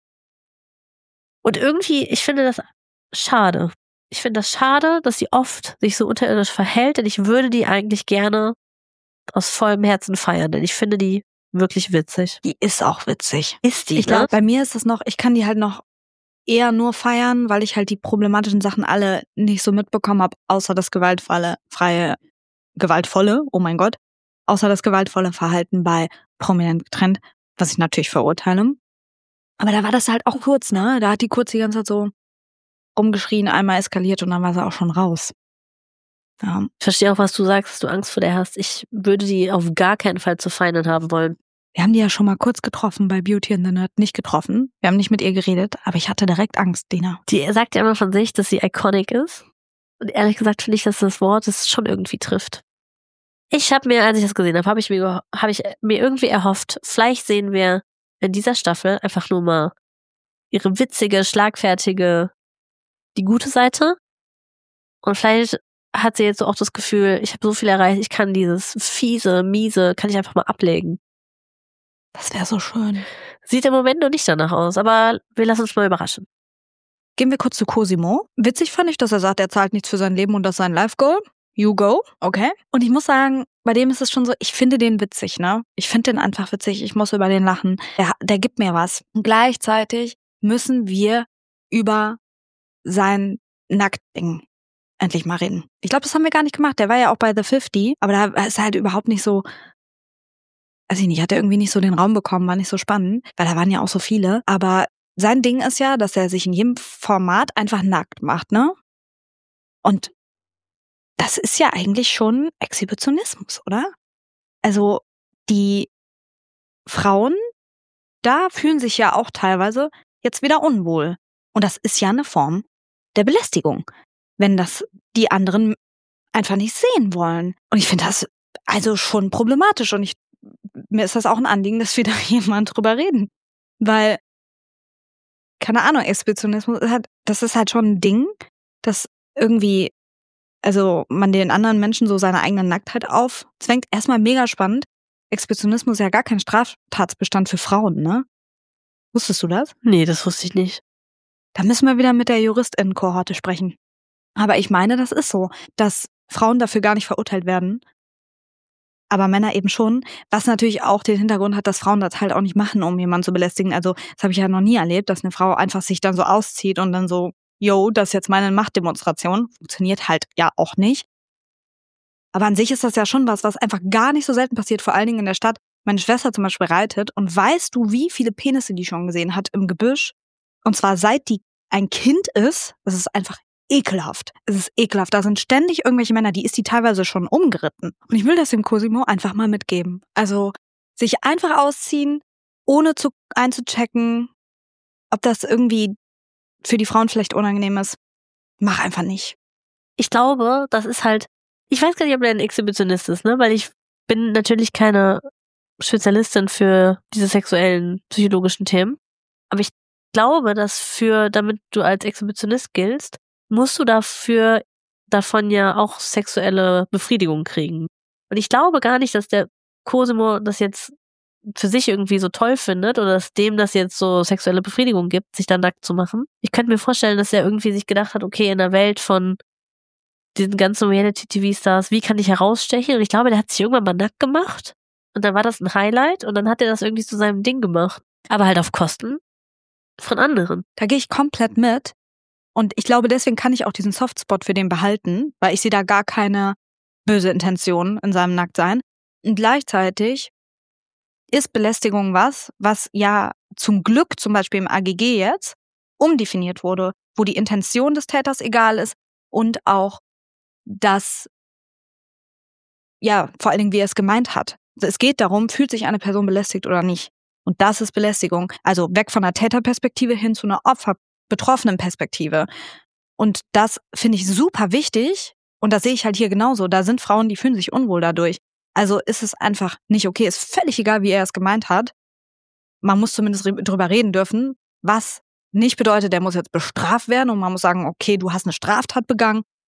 Und irgendwie, ich finde das schade. Ich finde das schade, dass sie oft sich so unterirdisch verhält, denn ich würde die eigentlich gerne aus vollem Herzen feiern, denn ich finde die wirklich witzig. Die ist auch witzig. Ist die, Ich ne? glaube, bei mir ist das noch, ich kann die halt noch eher nur feiern, weil ich halt die problematischen Sachen alle nicht so mitbekommen habe, außer das gewaltvolle, freie, gewaltvolle, oh mein Gott, außer das gewaltvolle Verhalten bei Prominent getrennt, was ich natürlich verurteile. Aber da war das halt auch kurz, ne? Da hat die kurz die ganze Zeit so rumgeschrien, einmal eskaliert und dann war sie auch schon raus. Ja. Ich verstehe auch, was du sagst, dass du Angst vor der hast. Ich würde die auf gar keinen Fall zu Feinden haben wollen. Wir haben die ja schon mal kurz getroffen bei Beauty and the Nerd. Nicht getroffen. Wir haben nicht mit ihr geredet, aber ich hatte direkt Angst, Dina. Die sagt ja immer von sich, dass sie iconic ist. Und ehrlich gesagt finde ich, dass das Wort es schon irgendwie trifft. Ich habe mir, als ich das gesehen habe, habe ich mir, habe ich mir irgendwie erhofft, vielleicht sehen wir in dieser Staffel einfach nur mal ihre witzige, schlagfertige, die gute Seite. Und vielleicht hat sie jetzt auch das Gefühl, ich habe so viel erreicht, ich kann dieses fiese, miese, kann ich einfach mal ablegen. Das wäre so schön. Sieht im Moment noch nicht danach aus, aber wir lassen uns mal überraschen. Gehen wir kurz zu Cosimo. Witzig fand ich, dass er sagt, er zahlt nichts für sein Leben und das ist sein Life-Goal. You go, okay. Und ich muss sagen, bei dem ist es schon so, ich finde den witzig, ne? Ich finde den einfach witzig, ich muss über den lachen. Der, der gibt mir was. Und gleichzeitig müssen wir über sein Nacktding endlich mal reden. Ich glaube, das haben wir gar nicht gemacht. Der war ja auch bei The fifty, aber da ist er halt überhaupt nicht so, weiß ich nicht, hat er irgendwie nicht so den Raum bekommen, war nicht so spannend, weil da waren ja auch so viele. Aber sein Ding ist ja, dass er sich in jedem Format einfach nackt macht, ne? Und das ist ja eigentlich schon Exhibitionismus, oder? Also die Frauen, da fühlen sich ja auch teilweise jetzt wieder unwohl. Und das ist ja eine Form der Belästigung, wenn das die anderen einfach nicht sehen wollen. Und ich finde das also schon problematisch. Und ich, mir ist das auch ein Anliegen, dass wir da jemand drüber reden. Weil, keine Ahnung, Exhibitionismus ist halt, das ist halt schon ein Ding, das irgendwie, also man den anderen Menschen so seine eigene Nacktheit aufzwängt. Erstmal mega spannend. Exhibitionismus ist ja gar kein Straftatsbestand für Frauen, ne? Wusstest du das? Nee, das wusste ich nicht. Da müssen wir wieder mit der JuristInnen-Kohorte sprechen. Aber ich meine, das ist so, dass Frauen dafür gar nicht verurteilt werden, aber Männer eben schon, was natürlich auch den Hintergrund hat, dass Frauen das halt auch nicht machen, um jemanden zu belästigen. Also das habe ich ja noch nie erlebt, dass eine Frau einfach sich dann so auszieht und dann so, yo, das ist jetzt meine Machtdemonstration. Funktioniert halt ja auch nicht. Aber an sich ist das ja schon was, was einfach gar nicht so selten passiert, vor allen Dingen in der Stadt. Meine Schwester zum Beispiel reitet und weißt du, wie viele Penisse die schon gesehen hat im Gebüsch? Und zwar seit die ein Kind ist, das ist einfach ekelhaft. Es ist ekelhaft. Da sind ständig irgendwelche Männer, die ist die teilweise schon umgeritten. Und ich will das dem Cosimo einfach mal mitgeben. Also sich einfach ausziehen, ohne zu einzuchecken, ob das irgendwie für die Frauen vielleicht unangenehm ist. Mach einfach nicht. Ich glaube, das ist halt, ich weiß gar nicht, ob er ein Exhibitionist ist, ne? Weil ich bin natürlich keine Spezialistin für diese sexuellen, psychologischen Themen. Aber ich glaube, dass für, damit du als Exhibitionist giltst, musst du dafür davon ja auch sexuelle Befriedigung kriegen. Und ich glaube gar nicht, dass der Cosimo das jetzt für sich irgendwie so toll findet oder dass dem das jetzt so sexuelle Befriedigung gibt, sich dann nackt zu machen. Ich könnte mir vorstellen, dass er irgendwie sich gedacht hat, okay, in der Welt von diesen ganzen Reality-T V-Stars, wie kann ich herausstechen? Und ich glaube, der hat sich irgendwann mal nackt gemacht und dann war das ein Highlight und dann hat er das irgendwie zu seinem Ding gemacht. Aber halt auf Kosten von anderen. Da gehe ich komplett mit. Und ich glaube, deswegen kann ich auch diesen Softspot für den behalten, weil ich sehe da gar keine böse Intention in seinem Nacktsein. Und gleichzeitig ist Belästigung was, was ja zum Glück zum Beispiel im A G G jetzt umdefiniert wurde, wo die Intention des Täters egal ist und auch das, ja, vor allen Dingen, wie er es gemeint hat. Es geht darum, fühlt sich eine Person belästigt oder nicht. Und das ist Belästigung. Also weg von der Täterperspektive hin zu einer Opfer-Betroffenen-Perspektive. Und das finde ich super wichtig. Und das sehe ich halt hier genauso. Da sind Frauen, die fühlen sich unwohl dadurch. Also ist es einfach nicht okay. Ist völlig egal, wie er es gemeint hat. Man muss zumindest drüber reden dürfen, was nicht bedeutet, der muss jetzt bestraft werden und man muss sagen, okay, du hast eine Straftat begangen,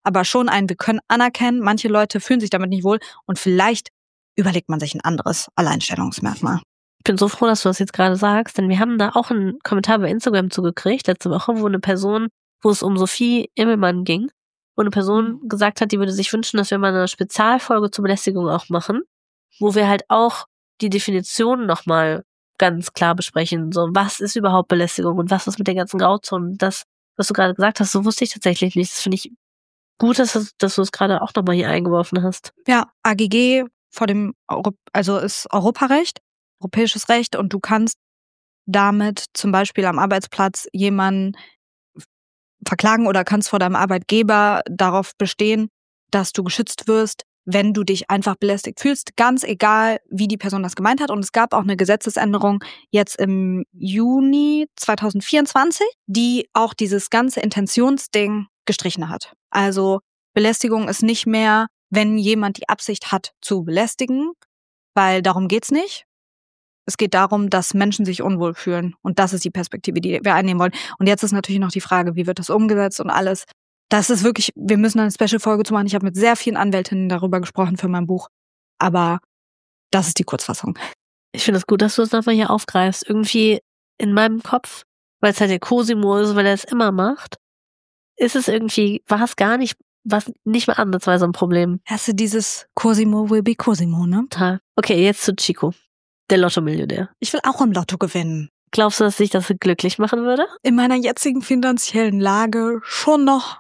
aber schon ein, wir können anerkennen, manche Leute fühlen sich damit nicht wohl und vielleicht überlegt man sich ein anderes Alleinstellungsmerkmal. Ich bin so froh, dass du das jetzt gerade sagst, denn wir haben da auch einen Kommentar bei Instagram zugekriegt, letzte Woche, wo eine Person, wo es um Sophie Immelmann ging, wo eine Person gesagt hat, die würde sich wünschen, dass wir mal eine Spezialfolge zur Belästigung auch machen, wo wir halt auch die Definition nochmal ganz klar besprechen. So, was ist überhaupt Belästigung und was ist mit den ganzen Grauzonen? Das, was du gerade gesagt hast, so wusste ich tatsächlich nicht. Das finde ich gut, dass, das, dass du es gerade auch nochmal hier eingeworfen hast. Ja, A G G vor dem, Euro, also ist Europarecht, europäisches Recht und du kannst damit zum Beispiel am Arbeitsplatz jemanden verklagen oder kannst vor deinem Arbeitgeber darauf bestehen, dass du geschützt wirst, wenn du dich einfach belästigt fühlst, ganz egal, wie die Person das gemeint hat. Und es gab auch eine Gesetzesänderung jetzt im Juni zwanzig vierundzwanzig, die auch dieses ganze Intentionsding gestrichen hat. Also Belästigung ist nicht mehr, wenn jemand die Absicht hat zu belästigen, weil darum geht's nicht. Es geht darum, dass Menschen sich unwohl fühlen. Und das ist die Perspektive, die wir einnehmen wollen. Und jetzt ist natürlich noch die Frage, wie wird das umgesetzt und alles. Das ist wirklich, wir müssen eine Special-Folge zu machen. Ich habe mit sehr vielen Anwältinnen darüber gesprochen für mein Buch. Aber das ist die Kurzfassung. Ich finde es gut, dass du es nochmal hier aufgreifst. Irgendwie in meinem Kopf, weil es halt der Cosimo ist, weil er es immer macht, ist es irgendwie, war es gar nicht, was nicht mal ansatzweise ein Problem. Hast du dieses Cosimo will be Cosimo, ne? Total. Okay, jetzt zu Chico, der Lotto-Millionär. Ich will auch im Lotto gewinnen. Glaubst du, dass sich das glücklich machen würde? In meiner jetzigen finanziellen Lage schon noch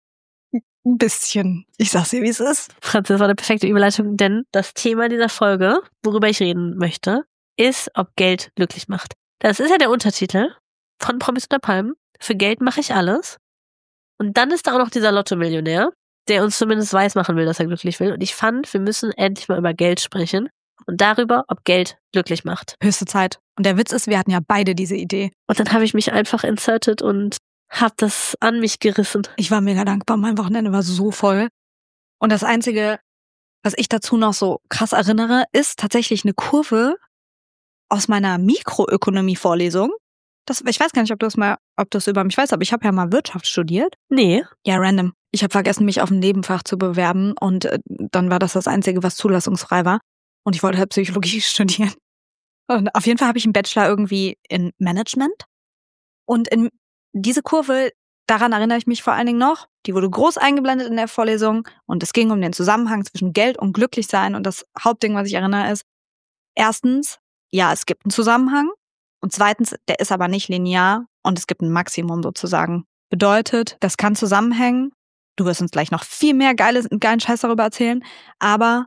ein bisschen. Ich sag's dir, wie es ist. Franz, das war eine perfekte Überleitung, denn das Thema dieser Folge, worüber ich reden möchte, ist, ob Geld glücklich macht. Das ist ja der Untertitel von Promis unter Palmen. Für Geld mache ich alles. Und dann ist da auch noch dieser Lotto-Millionär, der uns zumindest weismachen will, dass er glücklich will. Und ich fand, wir müssen endlich mal über Geld sprechen und darüber, ob Geld glücklich macht. Höchste Zeit. Und der Witz ist, wir hatten ja beide diese Idee. Und dann habe ich mich einfach inserted und hab das an mich gerissen. Ich war mega dankbar, mein Wochenende war so voll. Und das Einzige, was ich dazu noch so krass erinnere, ist tatsächlich eine Kurve aus meiner Mikroökonomie-Vorlesung. Das, ich weiß gar nicht, ob du das mal, ob du das über mich weißt, aber ich habe ja mal Wirtschaft studiert. Nee. Ja, random. Ich habe vergessen, mich auf ein Nebenfach zu bewerben und äh, dann war das das Einzige, was zulassungsfrei war. Und ich wollte halt Psychologie studieren. Und auf jeden Fall habe ich einen Bachelor irgendwie in Management. Und in diese Kurve, daran erinnere ich mich vor allen Dingen noch, die wurde groß eingeblendet in der Vorlesung und es ging um den Zusammenhang zwischen Geld und Glücklichsein und das Hauptding, was ich erinnere, ist, erstens, ja, es gibt einen Zusammenhang und zweitens, der ist aber nicht linear und es gibt ein Maximum sozusagen. Bedeutet, das kann zusammenhängen, du wirst uns gleich noch viel mehr geiles, geilen Scheiß darüber erzählen, aber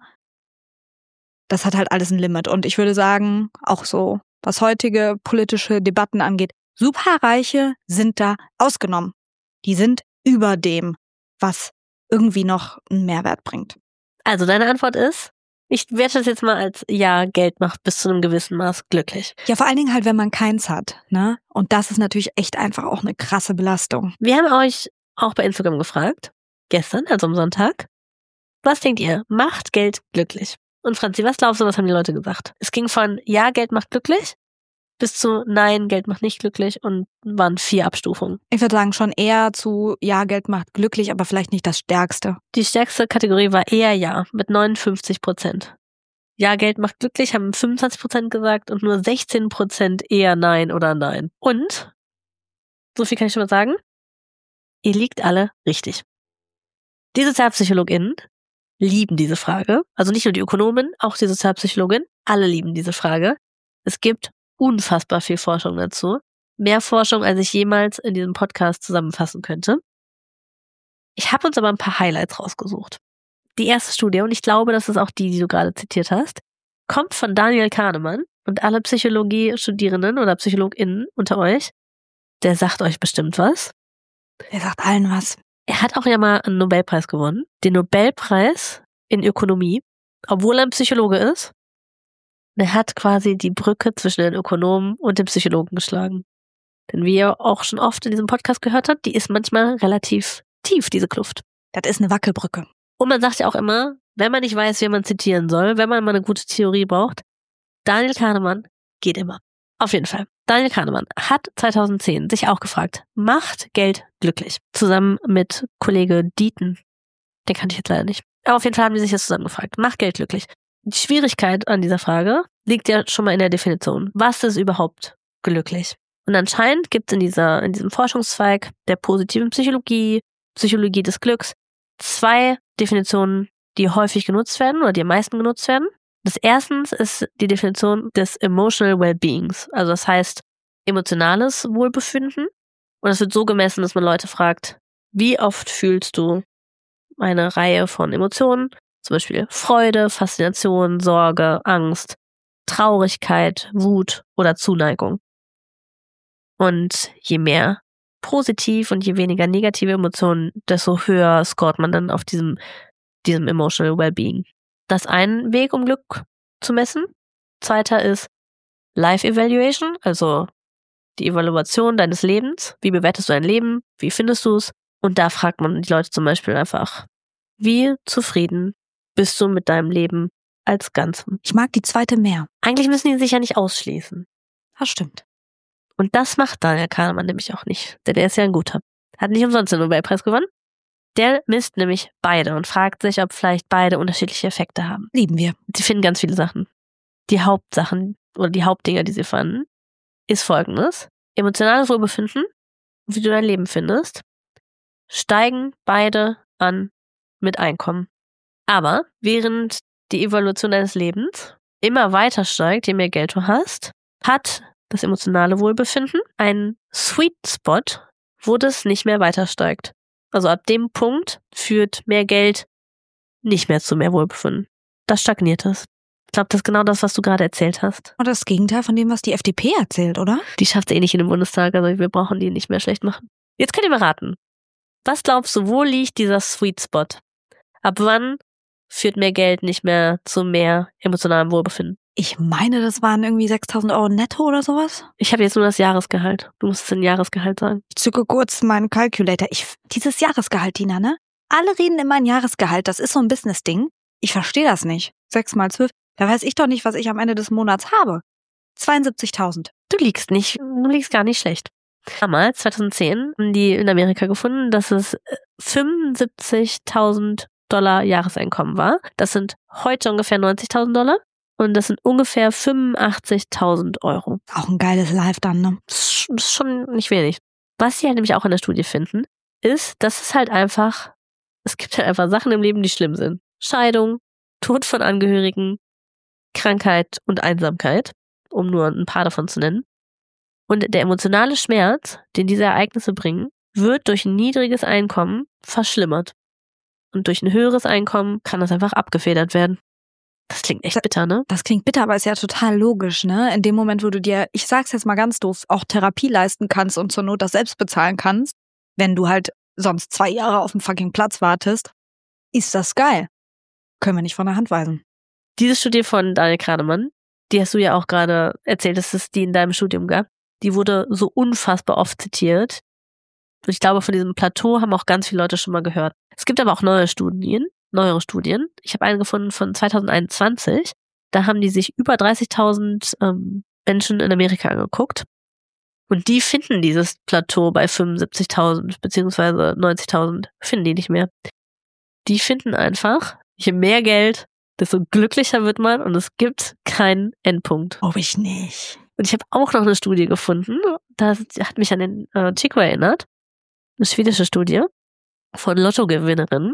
das hat halt alles ein Limit und ich würde sagen, auch so, was heutige politische Debatten angeht, Superreiche sind da ausgenommen. Die sind über dem, was irgendwie noch einen Mehrwert bringt. Also deine Antwort ist, ich werte das jetzt mal als ja, Geld macht bis zu einem gewissen Maß glücklich. Ja, vor allen Dingen halt, wenn man keins hat, ne? Und das ist natürlich echt einfach auch eine krasse Belastung. Wir haben euch auch bei Instagram gefragt, gestern, also am Sonntag, was denkt ihr, macht Geld glücklich? Und Franzi, was glaubst du, was haben die Leute gesagt? Es ging von ja, Geld macht glücklich bis zu nein, Geld macht nicht glücklich und waren vier Abstufungen. Ich würde sagen schon eher zu ja, Geld macht glücklich, aber vielleicht nicht das Stärkste. Die stärkste Kategorie war eher ja, mit neunundfünfzig Prozent. Ja, Geld macht glücklich, haben fünfundzwanzig Prozent gesagt und nur sechzehn Prozent eher nein oder nein. Und, so viel kann ich schon mal sagen, ihr liegt alle richtig. Die SozialpsychologInnen lieben diese Frage. Also nicht nur die Ökonomen, auch die Sozialpsychologin. Alle lieben diese Frage. Es gibt unfassbar viel Forschung dazu. Mehr Forschung, als ich jemals in diesem Podcast zusammenfassen könnte. Ich habe uns aber ein paar Highlights rausgesucht. Die erste Studie, und ich glaube, das ist auch die, die du gerade zitiert hast, kommt von Daniel Kahnemann und alle Psychologie-Studierenden oder PsychologInnen unter euch, der sagt euch bestimmt was. Der sagt allen was. Er hat auch ja mal einen Nobelpreis gewonnen. Den Nobelpreis in Ökonomie, obwohl er ein Psychologe ist. Er hat quasi die Brücke zwischen den Ökonomen und den Psychologen geschlagen. Denn wie ihr auch schon oft in diesem Podcast gehört habt, die ist manchmal relativ tief, diese Kluft. Das ist eine Wackelbrücke. Und man sagt ja auch immer, wenn man nicht weiß, wen man zitieren soll, wenn man mal eine gute Theorie braucht, Daniel Kahnemann geht immer. Auf jeden Fall. Daniel Kahnemann hat zweitausendzehn sich auch gefragt, macht Geld glücklich? Zusammen mit Kollege Dieten. Den kannte ich jetzt leider nicht. Aber auf jeden Fall haben die sich das zusammengefragt. Macht Geld glücklich? Die Schwierigkeit an dieser Frage liegt ja schon mal in der Definition. Was ist überhaupt glücklich? Und anscheinend gibt es in dieser, in diesem Forschungszweig der positiven Psychologie, Psychologie des Glücks, zwei Definitionen, die häufig genutzt werden oder die am meisten genutzt werden. Das erstens ist die Definition des Emotional Wellbeings. Also das heißt emotionales Wohlbefinden. Und das wird so gemessen, dass man Leute fragt, wie oft fühlst du eine Reihe von Emotionen, zum Beispiel Freude, Faszination, Sorge, Angst, Traurigkeit, Wut oder Zuneigung. Und je mehr positiv und je weniger negative Emotionen, desto höher scoret man dann auf diesem, diesem Emotional Wellbeing. Das ist ein Weg, um Glück zu messen. Zweiter ist Life Evaluation, also die Evaluation deines Lebens. Wie bewertest du dein Leben? Wie findest du es? Und da fragt man die Leute zum Beispiel einfach, wie zufrieden bist du mit deinem Leben als Ganzem? Ich mag die zweite mehr. Eigentlich müssen die sich ja nicht ausschließen. Das stimmt. Und das macht Daniel Kahnemann nämlich auch nicht, denn er ist ja ein Guter. Hat nicht umsonst den Nobelpreis gewonnen. Der misst nämlich beide und fragt sich, ob vielleicht beide unterschiedliche Effekte haben. Lieben wir. Sie finden ganz viele Sachen. Die Hauptsachen oder die Hauptdinger, die sie fanden, ist folgendes. Emotionales Wohlbefinden, wie du dein Leben findest, steigen beide an mit Einkommen. Aber während die Evaluation deines Lebens immer weiter steigt, je mehr Geld du hast, hat das emotionale Wohlbefinden einen Sweet Spot, wo das nicht mehr weiter steigt. Also ab dem Punkt führt mehr Geld nicht mehr zu mehr Wohlbefinden. Das stagniert es. Ich glaube, das ist genau das, was du gerade erzählt hast. Und das Gegenteil von dem, was die F D P erzählt, oder? Die schafft es eh nicht in den Bundestag, also wir brauchen die nicht mehr schlecht machen. Jetzt könnt ihr mal raten. Was glaubst du, wo liegt dieser Sweet Spot? Ab wann führt mehr Geld nicht mehr zu mehr emotionalem Wohlbefinden? Ich meine, das waren irgendwie sechstausend Euro netto oder sowas. Ich habe jetzt nur das Jahresgehalt. Du musst es in Jahresgehalt sagen. Ich zücke kurz meinen Calculator. Ich, dieses Jahresgehalt, Tina, ne? Alle reden immer ein Jahresgehalt. Das ist so ein Business-Ding. Ich verstehe das nicht. Sechs mal zwölf. Da weiß ich doch nicht, was ich am Ende des Monats habe. zweiundsiebzigtausend. Du liegst nicht, du liegst gar nicht schlecht. Damals, zweitausendzehn, haben die in Amerika gefunden, dass es fünfundsiebzigtausend Dollar Jahreseinkommen war. Das sind heute ungefähr neunzigtausend Dollar. Und das sind ungefähr fünfundachtzigtausend Euro. Auch ein geiles Life dann, ne? Das ist schon nicht wenig. Was sie halt nämlich auch in der Studie finden, ist, dass es halt einfach, es gibt halt einfach Sachen im Leben, die schlimm sind. Scheidung, Tod von Angehörigen, Krankheit und Einsamkeit, um nur ein paar davon zu nennen. Und der emotionale Schmerz, den diese Ereignisse bringen, wird durch ein niedriges Einkommen verschlimmert. Und durch ein höheres Einkommen kann das einfach abgefedert werden. Das klingt echt bitter, ne? Das klingt bitter, aber ist ja total logisch, ne? In dem Moment, wo du dir, ich sag's jetzt mal ganz doof, auch Therapie leisten kannst und zur Not das selbst bezahlen kannst, wenn du halt sonst zwei Jahre auf dem fucking Platz wartest, ist das geil. Können wir nicht von der Hand weisen. Diese Studie von Daniel Kahnemann, die hast du ja auch gerade erzählt, dass es die in deinem Studium gab, die wurde so unfassbar oft zitiert. Und ich glaube, von diesem Plateau haben auch ganz viele Leute schon mal gehört. Es gibt aber auch neue Studien, neuere Studien. Ich habe eine gefunden von zweitausendeinundzwanzig. Da haben die sich über dreißigtausend ähm, Menschen in Amerika angeguckt. Und die finden dieses Plateau bei fünfundsiebzigtausend beziehungsweise neunzigtausend, finden die nicht mehr. Die finden einfach, je mehr Geld, desto glücklicher wird man und es gibt keinen Endpunkt. Ob ich nicht. Und ich habe auch noch eine Studie gefunden, das hat mich an den äh, Chico erinnert. Eine schwedische Studie von Lottogewinnerin.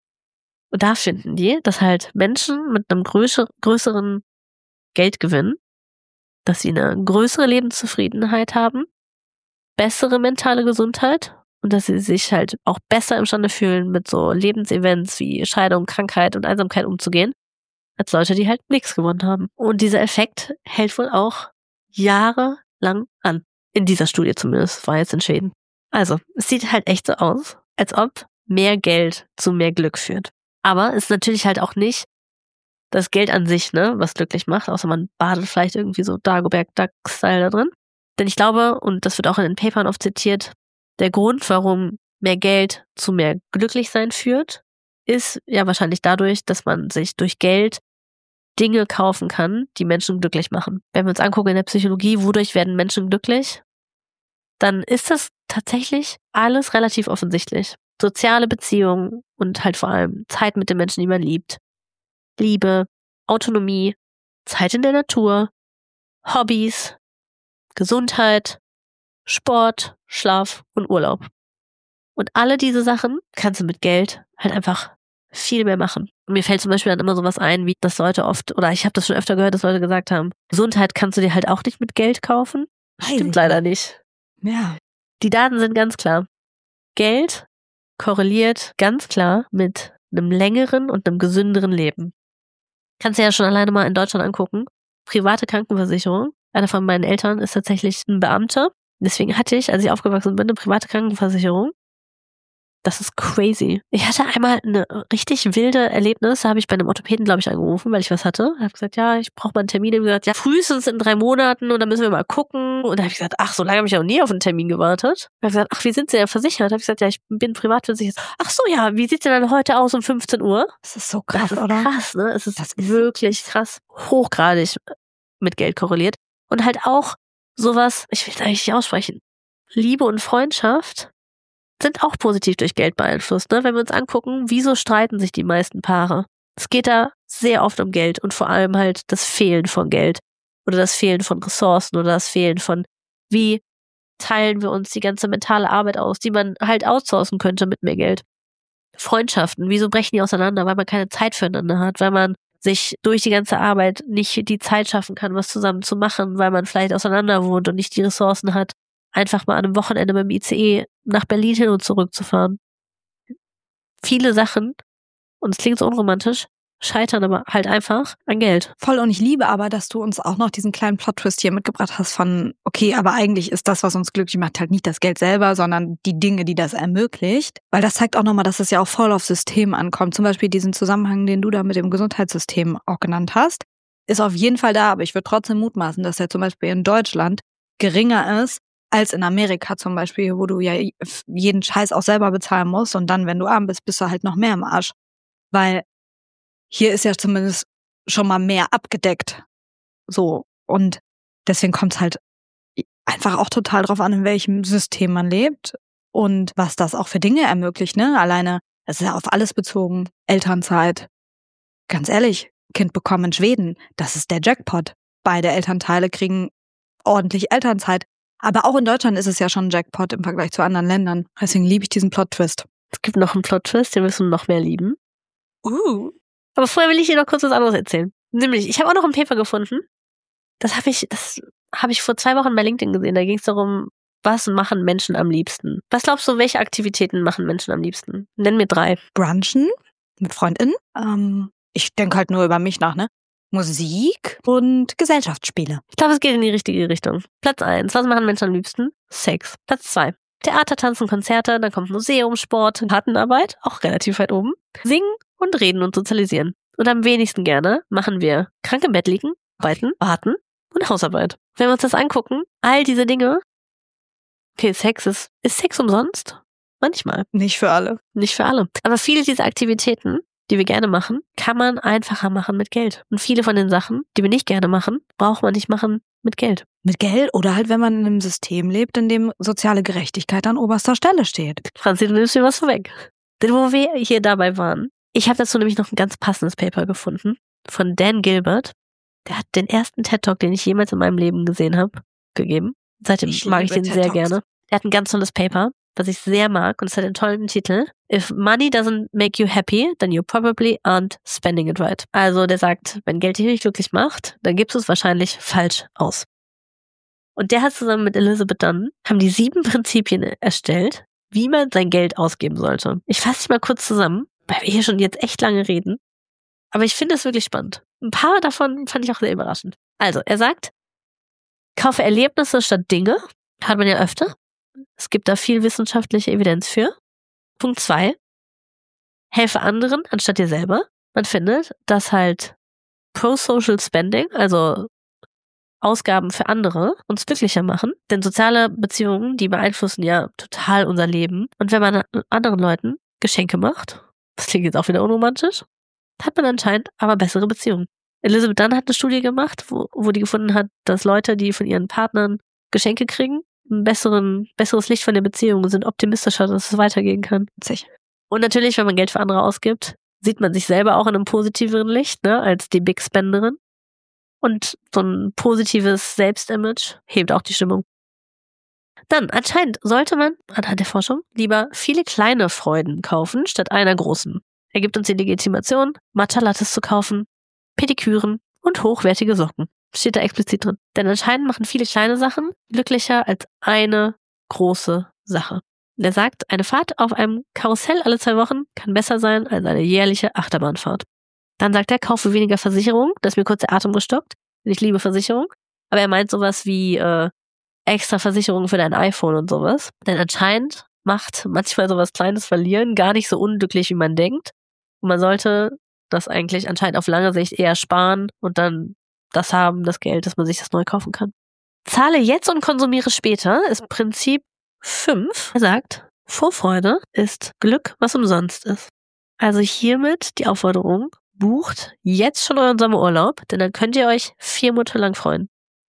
Und da finden die, dass halt Menschen mit einem größer, größeren Geldgewinn, dass sie eine größere Lebenszufriedenheit haben, bessere mentale Gesundheit und dass sie sich halt auch besser imstande fühlen, mit so Lebensevents wie Scheidung, Krankheit und Einsamkeit umzugehen, als Leute, die halt nichts gewonnen haben. Und dieser Effekt hält wohl auch jahrelang an. In dieser Studie zumindest, war jetzt in Schweden. Also, es sieht halt echt so aus, als ob mehr Geld zu mehr Glück führt. Aber es ist natürlich halt auch nicht das Geld an sich, ne, was glücklich macht, außer man badet vielleicht irgendwie so Dagobert Duck-Style da drin. Denn ich glaube, und das wird auch in den Papern oft zitiert, der Grund, warum mehr Geld zu mehr Glücklichsein führt, ist ja wahrscheinlich dadurch, dass man sich durch Geld Dinge kaufen kann, die Menschen glücklich machen. Wenn wir uns angucken in der Psychologie, wodurch werden Menschen glücklich, dann ist das tatsächlich alles relativ offensichtlich. Soziale Beziehungen, und halt vor allem Zeit mit den Menschen, die man liebt. Liebe, Autonomie, Zeit in der Natur, Hobbys, Gesundheit, Sport, Schlaf und Urlaub. Und alle diese Sachen kannst du mit Geld halt einfach viel mehr machen. Und mir fällt zum Beispiel dann immer sowas ein, wie das Leute oft, oder ich habe das schon öfter gehört, dass Leute gesagt haben, Gesundheit kannst du dir halt auch nicht mit Geld kaufen. Stimmt leider nicht. Ja. Die Daten sind ganz klar. Geld korreliert ganz klar mit einem längeren und einem gesünderen Leben. Kannst du ja schon alleine mal in Deutschland angucken. Private Krankenversicherung. Einer von meinen Eltern ist tatsächlich ein Beamter. Deswegen hatte ich, als ich aufgewachsen bin, eine private Krankenversicherung. Das ist crazy. Ich hatte einmal eine richtig wilde Erlebnis. Da habe ich bei einem Orthopäden, glaube ich, angerufen, weil ich was hatte. Ich habe gesagt, ja, ich brauche mal einen Termin. Ich habe gesagt, ja, frühestens in drei Monaten und dann müssen wir mal gucken. Und da habe ich gesagt, ach, so lange habe ich auch nie auf einen Termin gewartet. Ich habe gesagt, ach, wie sind Sie denn versichert? Da habe ich gesagt, ja, ich bin privat versichert. Ach so, ja, wie sieht's denn dann heute aus um fünfzehn Uhr? Das ist so krass, das ist oder? Krass, ne? Es ist, das ist wirklich krass, hochgradig mit Geld korreliert. Und halt auch sowas, ich will es eigentlich nicht aussprechen, Liebe und Freundschaft sind auch positiv durch Geld beeinflusst. Ne? Wenn wir uns angucken, wieso streiten sich die meisten Paare? Es geht da sehr oft um Geld und vor allem halt das Fehlen von Geld oder das Fehlen von Ressourcen oder das Fehlen von, wie teilen wir uns die ganze mentale Arbeit aus, die man halt outsourcen könnte mit mehr Geld. Freundschaften, wieso brechen die auseinander? Weil man keine Zeit füreinander hat, weil man sich durch die ganze Arbeit nicht die Zeit schaffen kann, was zusammen zu machen, weil man vielleicht auseinander wohnt und nicht die Ressourcen hat, einfach mal an einem Wochenende mit dem I C E nach Berlin hin und zurück zu fahren. Viele Sachen, und es klingt so unromantisch, scheitern aber halt einfach an Geld. Voll, und ich liebe aber, dass du uns auch noch diesen kleinen Plot-Twist hier mitgebracht hast von, okay, aber eigentlich ist das, was uns glücklich macht, halt nicht das Geld selber, sondern die Dinge, die das ermöglicht. Weil das zeigt auch nochmal, dass es ja auch voll aufs System ankommt. Zum Beispiel diesen Zusammenhang, den du da mit dem Gesundheitssystem auch genannt hast, ist auf jeden Fall da, aber ich würde trotzdem mutmaßen, dass er zum Beispiel in Deutschland geringer ist als in Amerika zum Beispiel, wo du ja jeden Scheiß auch selber bezahlen musst und dann, wenn du arm bist, bist du halt noch mehr im Arsch. Weil hier ist ja zumindest schon mal mehr abgedeckt. So. Und deswegen kommt es halt einfach auch total drauf an, in welchem System man lebt und was das auch für Dinge ermöglicht, ne? Alleine, das ist ja auf alles bezogen. Elternzeit. Ganz ehrlich, Kind bekommen in Schweden, das ist der Jackpot. Beide Elternteile kriegen ordentlich Elternzeit. Aber auch in Deutschland ist es ja schon ein Jackpot im Vergleich zu anderen Ländern. Deswegen liebe ich diesen Plot-Twist. Es gibt noch einen Plot-Twist, den wirst du noch mehr lieben. Uh. Aber vorher will ich dir noch kurz was anderes erzählen. Nämlich, ich habe auch noch ein Paper gefunden. Das habe ich, das habe ich vor zwei Wochen bei LinkedIn gesehen. Da ging es darum, was machen Menschen am liebsten? Was glaubst du, welche Aktivitäten machen Menschen am liebsten? Nenn mir drei. Brunchen mit FreundInnen. Ähm, ich denke halt nur über mich nach, ne? Musik und Gesellschaftsspiele. Ich glaube, es geht in die richtige Richtung. Platz eins. Was machen Menschen am liebsten? Sex. Platz zwei. Theater, Tanzen, Konzerte. Dann kommt Museum, Sport, Gartenarbeit. Auch relativ weit oben. Singen und reden und sozialisieren. Und am wenigsten gerne machen wir krank im Bett liegen, arbeiten, warten und Hausarbeit. Wenn wir uns das angucken, all diese Dinge. Okay, Sex ist, ist Sex umsonst? Manchmal. Nicht für alle. Nicht für alle. Aber viele dieser Aktivitäten, die wir gerne machen, kann man einfacher machen mit Geld. Und viele von den Sachen, die wir nicht gerne machen, braucht man nicht machen mit Geld. Mit Geld oder halt, wenn man in einem System lebt, in dem soziale Gerechtigkeit an oberster Stelle steht. Franzi, du nimmst mir was vorweg. Denn wo wir hier dabei waren, ich habe dazu nämlich noch ein ganz passendes Paper gefunden von Dan Gilbert. Der hat den ersten TED-Talk, den ich jemals in meinem Leben gesehen habe, gegeben. Seitdem Ich mag ich liebe den sehr TED Talks. gerne. Der hat ein ganz tolles Paper, was ich sehr mag, und es hat einen tollen Titel. If money doesn't make you happy, then you probably aren't spending it right. Also der sagt, wenn Geld dich nicht glücklich macht, dann gibst du es wahrscheinlich falsch aus. Und der hat zusammen mit Elizabeth Dunn, haben die sieben Prinzipien erstellt, wie man sein Geld ausgeben sollte. Ich fasse sie mal kurz zusammen, weil wir hier schon jetzt echt lange reden. Aber ich finde es wirklich spannend. Ein paar davon fand ich auch sehr überraschend. Also, er sagt, kaufe Erlebnisse statt Dinge. Hat man ja öfter. Es gibt da viel wissenschaftliche Evidenz für. Punkt zwei. Helfe anderen anstatt dir selber. Man findet, dass halt pro-social spending, also Ausgaben für andere, uns glücklicher machen. Denn soziale Beziehungen, die beeinflussen ja total unser Leben. Und wenn man anderen Leuten Geschenke macht, das klingt jetzt auch wieder unromantisch, hat man anscheinend aber bessere Beziehungen. Elizabeth Dunn hat eine Studie gemacht, wo, wo die gefunden hat, dass Leute, die von ihren Partnern Geschenke kriegen, ein besseren, besseres Licht von der Beziehung, sind optimistischer, dass es weitergehen kann. Witzig. Und natürlich, wenn man Geld für andere ausgibt, sieht man sich selber auch in einem positiveren Licht, ne, als die Big Spenderin. Und so ein positives Selbstimage hebt auch die Stimmung. Dann, anscheinend sollte man, anhand der Forschung, lieber viele kleine Freuden kaufen, statt einer großen. Er gibt uns die Legitimation, Matcha-Lattes zu kaufen, Pediküren und hochwertige Socken. Steht da explizit drin. Denn anscheinend machen viele kleine Sachen glücklicher als eine große Sache. Und er sagt, eine Fahrt auf einem Karussell alle zwei Wochen kann besser sein als eine jährliche Achterbahnfahrt. Dann sagt er, kaufe weniger Versicherung. Da ist mir kurz der Atem gestockt. Ich liebe Versicherung. Aber er meint sowas wie äh, extra Versicherungen für dein iPhone und sowas. Denn anscheinend macht manchmal sowas Kleines verlieren gar nicht so unglücklich, wie man denkt. Und man sollte das eigentlich anscheinend auf lange Sicht eher sparen und dann das haben, das Geld, dass man sich das neu kaufen kann. Zahle jetzt und konsumiere später ist Prinzip fünf. Er sagt, Vorfreude ist Glück, was umsonst ist. Also hiermit die Aufforderung, bucht jetzt schon euren Sommerurlaub, denn dann könnt ihr euch vier Monate lang freuen.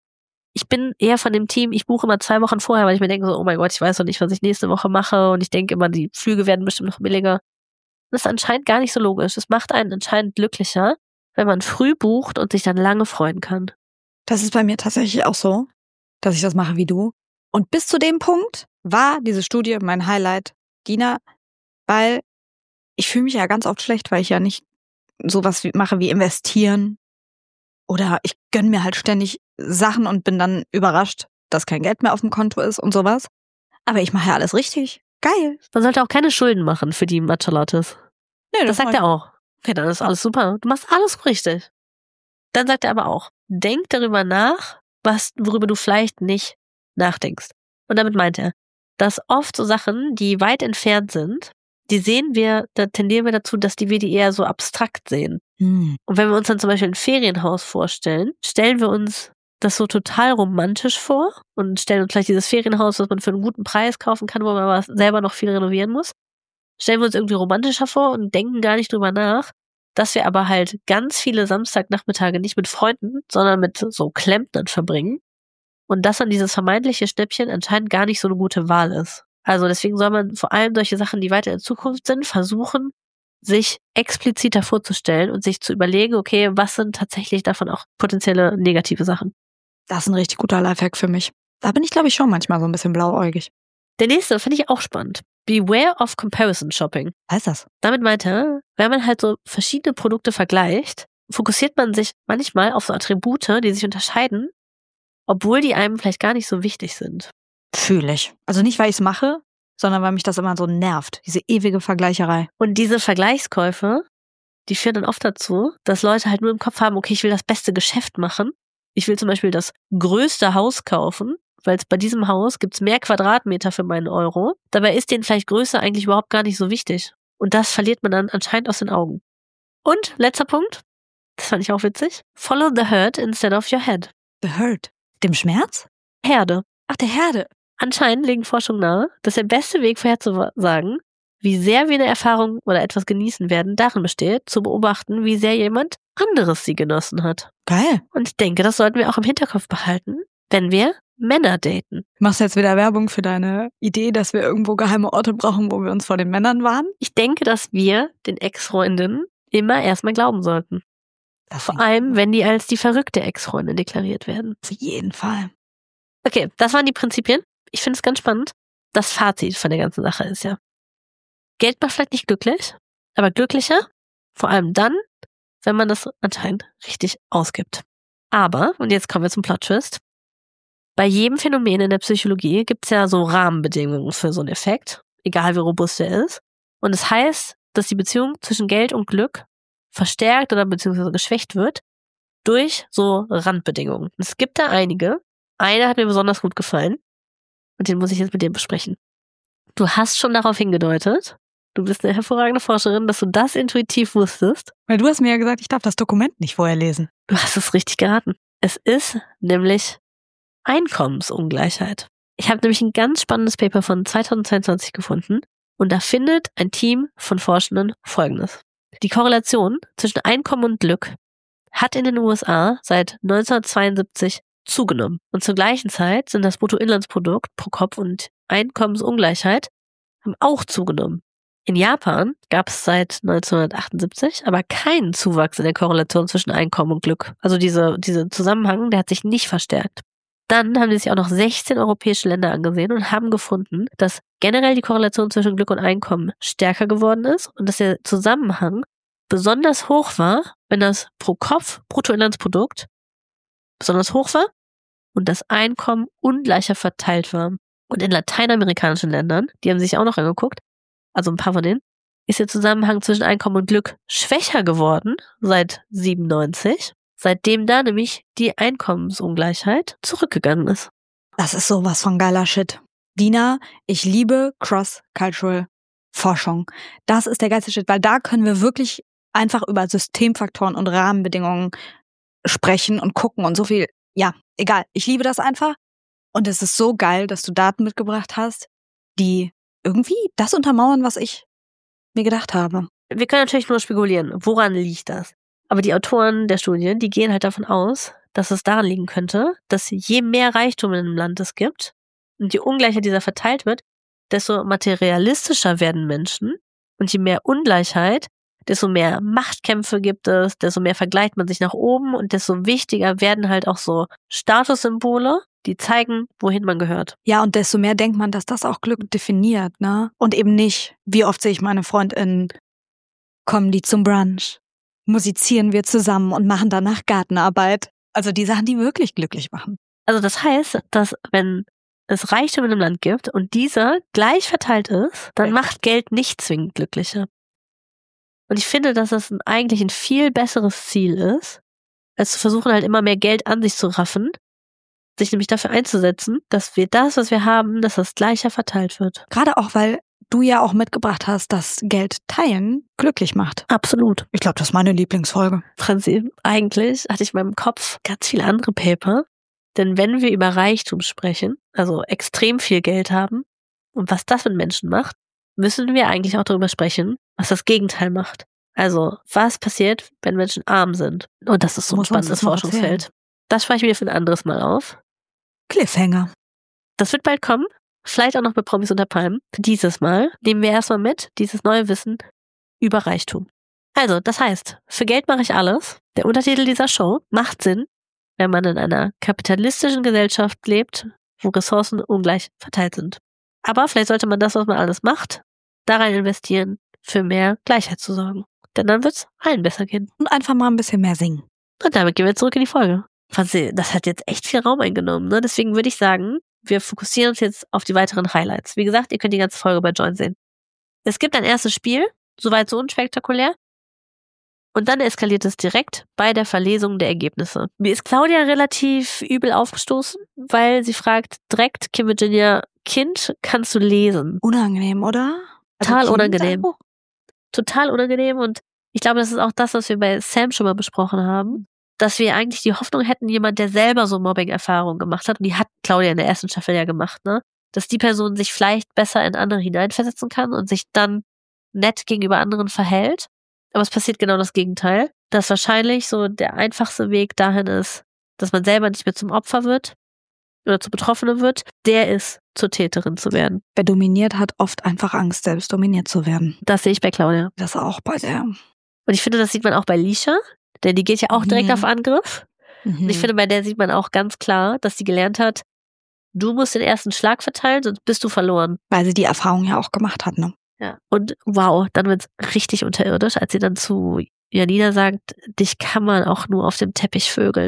Ich bin eher von dem Team, ich buche immer zwei Wochen vorher, weil ich mir denke so, oh mein Gott, ich weiß doch nicht, was ich nächste Woche mache und ich denke immer, die Flüge werden bestimmt noch billiger. Das ist anscheinend gar nicht so logisch. Es macht einen anscheinend glücklicher, wenn man früh bucht und sich dann lange freuen kann. Das ist bei mir tatsächlich auch so, dass ich das mache wie du. Und bis zu dem Punkt war diese Studie mein Highlight, Dina, weil ich fühle mich ja ganz oft schlecht, weil ich ja nicht sowas wie, mache wie investieren oder ich gönne mir halt ständig Sachen und bin dann überrascht, dass kein Geld mehr auf dem Konto ist und sowas. Aber ich mache ja alles richtig. Geil. Man sollte auch keine Schulden machen für die Matcha-Lattes. Nee, das, das sagt er auch. Okay, dann ist alles super. Du machst alles richtig. Dann sagt er aber auch, denk darüber nach, was, worüber du vielleicht nicht nachdenkst. Und damit meint er, dass oft so Sachen, die weit entfernt sind, die sehen wir, da tendieren wir dazu, dass die wir die eher so abstrakt sehen. Hm. Und wenn wir uns dann zum Beispiel ein Ferienhaus vorstellen, stellen wir uns das so total romantisch vor und stellen uns vielleicht dieses Ferienhaus, was man für einen guten Preis kaufen kann, wo man aber selber noch viel renovieren muss. Stellen wir uns irgendwie romantischer vor und denken gar nicht drüber nach, dass wir aber halt ganz viele Samstagnachmittage nicht mit Freunden, sondern mit so Klempnern verbringen. Und dass dann dieses vermeintliche Schnäppchen anscheinend gar nicht so eine gute Wahl ist. Also deswegen soll man vor allem solche Sachen, die weiter in Zukunft sind, versuchen, sich expliziter vorzustellen und sich zu überlegen, okay, was sind tatsächlich davon auch potenzielle negative Sachen. Das ist ein richtig guter Lifehack für mich. Da bin ich, glaube ich, schon manchmal so ein bisschen blauäugig. Der nächste finde ich auch spannend. Beware of Comparison Shopping. Was heißt das? Damit meint er, wenn man halt so verschiedene Produkte vergleicht, fokussiert man sich manchmal auf so Attribute, die sich unterscheiden, obwohl die einem vielleicht gar nicht so wichtig sind. Fühle ich. Also nicht, weil ich es mache, sondern weil mich das immer so nervt. Diese ewige Vergleicherei. Und diese Vergleichskäufe, die führen dann oft dazu, dass Leute halt nur im Kopf haben, okay, ich will das beste Geschäft machen. Ich will zum Beispiel das größte Haus kaufen, weil es bei diesem Haus gibt's mehr Quadratmeter für meinen Euro. Dabei ist denen vielleicht Größe eigentlich überhaupt gar nicht so wichtig. Und das verliert man dann anscheinend aus den Augen. Und letzter Punkt, das fand ich auch witzig, follow the herd instead of your head. The herd? Dem Schmerz? Herde. Ach, der Herde. Anscheinend legen Forschungen nahe, dass der beste Weg vorherzusagen, wie sehr wir eine Erfahrung oder etwas genießen werden, darin besteht, zu beobachten, wie sehr jemand anderes sie genossen hat. Geil. Und ich denke, das sollten wir auch im Hinterkopf behalten, wenn wir Männer daten. Machst du jetzt wieder Werbung für deine Idee, dass wir irgendwo geheime Orte brauchen, wo wir uns vor den Männern warnen? Ich denke, dass wir den Ex-Freundinnen immer erstmal glauben sollten. Das Vor allem, wenn die als die verrückte Ex-Freundin deklariert werden. Auf jeden Fall. Okay, das waren die Prinzipien. Ich finde es ganz spannend. Das Fazit von der ganzen Sache ist ja, Geld macht vielleicht nicht glücklich, aber glücklicher, vor allem dann, wenn man das anscheinend richtig ausgibt. Aber, und jetzt kommen wir zum Plot-Twist, bei jedem Phänomen in der Psychologie gibt es ja so Rahmenbedingungen für so einen Effekt, egal wie robust er ist. Und es das heißt, dass die Beziehung zwischen Geld und Glück verstärkt oder beziehungsweise geschwächt wird durch so Randbedingungen. Es gibt da einige. Eine hat mir besonders gut gefallen und den muss ich jetzt mit dir besprechen. Du hast schon darauf hingedeutet, du bist eine hervorragende Forscherin, dass du das intuitiv wusstest. Weil du hast mir ja gesagt, ich darf das Dokument nicht vorher lesen. Du hast es richtig geraten. Es ist nämlich Einkommensungleichheit. Ich habe nämlich ein ganz spannendes Paper von zweitausendzweiundzwanzig gefunden und da findet ein Team von Forschenden Folgendes. Die Korrelation zwischen Einkommen und Glück hat in den U S A seit neunzehnhundertzweiundsiebzig zugenommen. Und zur gleichen Zeit sind das Bruttoinlandsprodukt pro Kopf und Einkommensungleichheit haben auch zugenommen. In Japan gab es seit neunzehnhundertachtundsiebzig aber keinen Zuwachs in der Korrelation zwischen Einkommen und Glück. Also diese, dieser Zusammenhang, der hat sich nicht verstärkt. Dann haben sie sich auch noch sechzehn europäische Länder angesehen und haben gefunden, dass generell die Korrelation zwischen Glück und Einkommen stärker geworden ist und dass der Zusammenhang besonders hoch war, wenn das pro Kopf Bruttoinlandsprodukt besonders hoch war und das Einkommen ungleicher verteilt war. Und in lateinamerikanischen Ländern, die haben sich auch noch angeguckt, also ein paar von denen, ist der Zusammenhang zwischen Einkommen und Glück schwächer geworden seit siebenundneunzig, seitdem da nämlich die Einkommensungleichheit zurückgegangen ist. Das ist sowas von geiler Shit. Dina, ich liebe Cross-Cultural Forschung. Das ist der geilste Shit, weil da können wir wirklich einfach über Systemfaktoren und Rahmenbedingungen sprechen und gucken und so viel. Ja, egal. Ich liebe das einfach. Und es ist so geil, dass du Daten mitgebracht hast, die irgendwie das untermauern, was ich mir gedacht habe. Wir können natürlich nur spekulieren, woran liegt das? Aber die Autoren der Studie, die gehen halt davon aus, dass es daran liegen könnte, dass je mehr Reichtum in einem Land es gibt und je ungleicher dieser verteilt wird, desto materialistischer werden Menschen und je mehr Ungleichheit, desto mehr Machtkämpfe gibt es, desto mehr vergleicht man sich nach oben und desto wichtiger werden halt auch so Statussymbole, die zeigen, wohin man gehört. Ja, und desto mehr denkt man, dass das auch Glück definiert, ne? Und eben nicht, wie oft sehe ich meine FreundInnen, kommen die zum Brunch, musizieren wir zusammen und machen danach Gartenarbeit. Also die Sachen, die wirklich glücklich machen. Also das heißt, dass wenn es Reichtum in einem Land gibt und dieser gleich verteilt ist, dann macht Geld nicht zwingend glücklicher. Und ich finde, dass das ein, eigentlich ein viel besseres Ziel ist, als zu versuchen, halt immer mehr Geld an sich zu raffen, sich nämlich dafür einzusetzen, dass wir das, was wir haben, dass das gleicher verteilt wird. Gerade auch, weil du ja auch mitgebracht hast, dass Geld teilen glücklich macht. Absolut. Ich glaube, das ist meine Lieblingsfolge. Franzi, eigentlich hatte ich in meinem Kopf ganz viele andere Paper, denn wenn wir über Reichtum sprechen, also extrem viel Geld haben und was das mit Menschen macht, müssen wir eigentlich auch darüber sprechen, was das Gegenteil macht. Also, was passiert, wenn Menschen arm sind? Und das ist so ein Muss uns spannendes das noch Forschungsfeld. erzählen. Das spare ich mir für ein anderes Mal auf. Cliffhanger. Das wird bald kommen. Vielleicht auch noch mit Promis unter Palmen. Dieses Mal nehmen wir erstmal mit dieses neue Wissen über Reichtum. Also, das heißt, für Geld mache ich alles. Der Untertitel dieser Show macht Sinn, wenn man in einer kapitalistischen Gesellschaft lebt, wo Ressourcen ungleich verteilt sind. Aber vielleicht sollte man das, was man alles macht, da rein investieren, für mehr Gleichheit zu sorgen. Denn dann wird es allen besser gehen. Und einfach mal ein bisschen mehr singen. Und damit gehen wir zurück in die Folge. Franzi, das hat jetzt echt viel Raum eingenommen, ne? Deswegen würde ich sagen, wir fokussieren uns jetzt auf die weiteren Highlights. Wie gesagt, ihr könnt die ganze Folge bei Join sehen. Es gibt ein erstes Spiel, soweit so unspektakulär. Und dann eskaliert es direkt bei der Verlesung der Ergebnisse. Mir ist Claudia relativ übel aufgestoßen, weil sie fragt direkt, Kim Virginia, Kind, kannst du lesen? Unangenehm, oder? Total Also unangenehm. Kind- Total unangenehm und ich glaube, das ist auch das, was wir bei Sam schon mal besprochen haben, dass wir eigentlich die Hoffnung hätten, jemand, der selber so Mobbing-Erfahrungen gemacht hat, und die hat Claudia in der ersten Staffel ja gemacht, ne, dass die Person sich vielleicht besser in andere hineinversetzen kann und sich dann nett gegenüber anderen verhält. Aber es passiert genau das Gegenteil, dass wahrscheinlich so der einfachste Weg dahin ist, dass man selber nicht mehr zum Opfer wird oder zur Betroffenen wird, der ist, zur Täterin zu werden. Wer dominiert, hat oft einfach Angst, selbst dominiert zu werden. Das sehe ich bei Claudia. Das auch bei der. Und ich finde, das sieht man auch bei Lisha, denn die geht ja auch direkt Mhm. auf Angriff. Mhm. Und ich finde, bei der sieht man auch ganz klar, dass sie gelernt hat, du musst den ersten Schlag verteilen, sonst bist du verloren. Weil sie die Erfahrung ja auch gemacht hat, ne? Ja. Und wow, dann wird's richtig unterirdisch, als sie dann zu Janina sagt, dich kann man auch nur auf dem Teppich vögeln.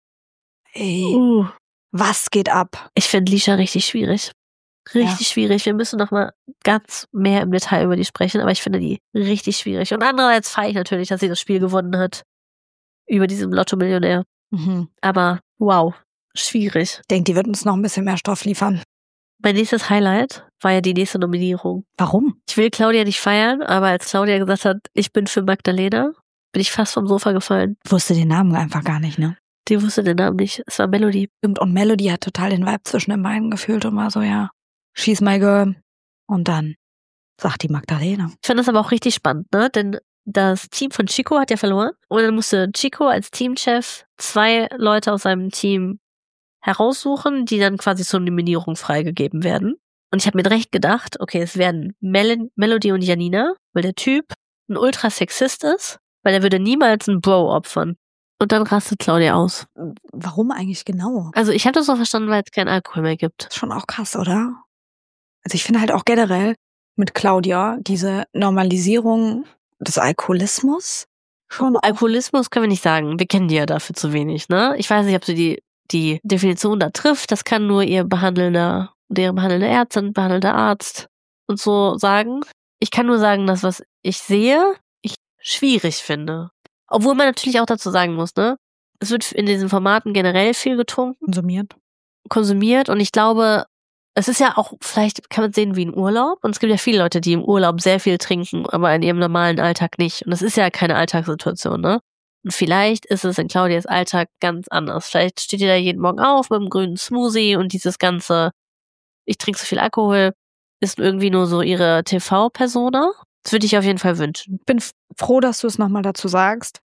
Ey, Uh. was geht ab? Ich finde Lisha richtig schwierig. Richtig Ja. schwierig. Wir müssen noch mal ganz mehr im Detail über die sprechen, aber ich finde die richtig schwierig. Und andererseits feiere ich natürlich, dass sie das Spiel gewonnen hat. Über diesen Lotto-Millionär. Mhm. Aber wow, schwierig. Ich denke, die wird uns noch ein bisschen mehr Stoff liefern. Mein nächstes Highlight war ja die nächste Nominierung. Warum? Ich will Claudia nicht feiern, aber als Claudia gesagt hat, ich bin für Magdalena, bin ich fast vom Sofa gefallen. Ich wusste den Namen einfach gar nicht, ne? Die wusste den Namen nicht. Es war Melody. Stimmt, und Melody hat total den Vibe zwischen den beiden gefühlt und war so, ja, she's my girl. Und dann sagt die Magdalena. Ich fand das aber auch richtig spannend, ne? Denn das Team von Chico hat ja verloren. Und dann musste Chico als Teamchef zwei Leute aus seinem Team heraussuchen, die dann quasi zur Nominierung freigegeben werden. Und ich habe mir direkt gedacht, okay, es werden Mel- Melody und Janina, weil der Typ ein Ultra-Sexist ist, weil er würde niemals einen Bro opfern. Und dann rastet Claudia aus. Warum eigentlich genau? Also ich habe das so verstanden, weil es keinen Alkohol mehr gibt. Schon auch krass, oder? Also ich finde halt auch generell mit Claudia diese Normalisierung des Alkoholismus schon. Alkoholismus können wir nicht sagen. Wir kennen die ja dafür zu wenig, ne? Ich weiß nicht, ob sie die, die Definition da trifft. Das kann nur ihr behandelnder, deren behandelnde Ärztin, behandelnder Arzt und so sagen. Ich kann nur sagen, dass was ich sehe, ich schwierig finde. Obwohl man natürlich auch dazu sagen muss, ne? Es wird in diesen Formaten generell viel getrunken. Konsumiert. Konsumiert und ich glaube, es ist ja auch, vielleicht kann man sehen wie ein Urlaub und es gibt ja viele Leute, die im Urlaub sehr viel trinken, aber in ihrem normalen Alltag nicht. Und das ist ja keine Alltagssituation, ne? Und vielleicht ist es in Claudias Alltag ganz anders. Vielleicht steht ihr da jeden Morgen auf mit einem grünen Smoothie und dieses ganze, ich trinke so viel Alkohol, ist irgendwie nur so ihre T V-Persona. Das würde ich auf jeden Fall wünschen. Bin froh, dass du es nochmal dazu sagst.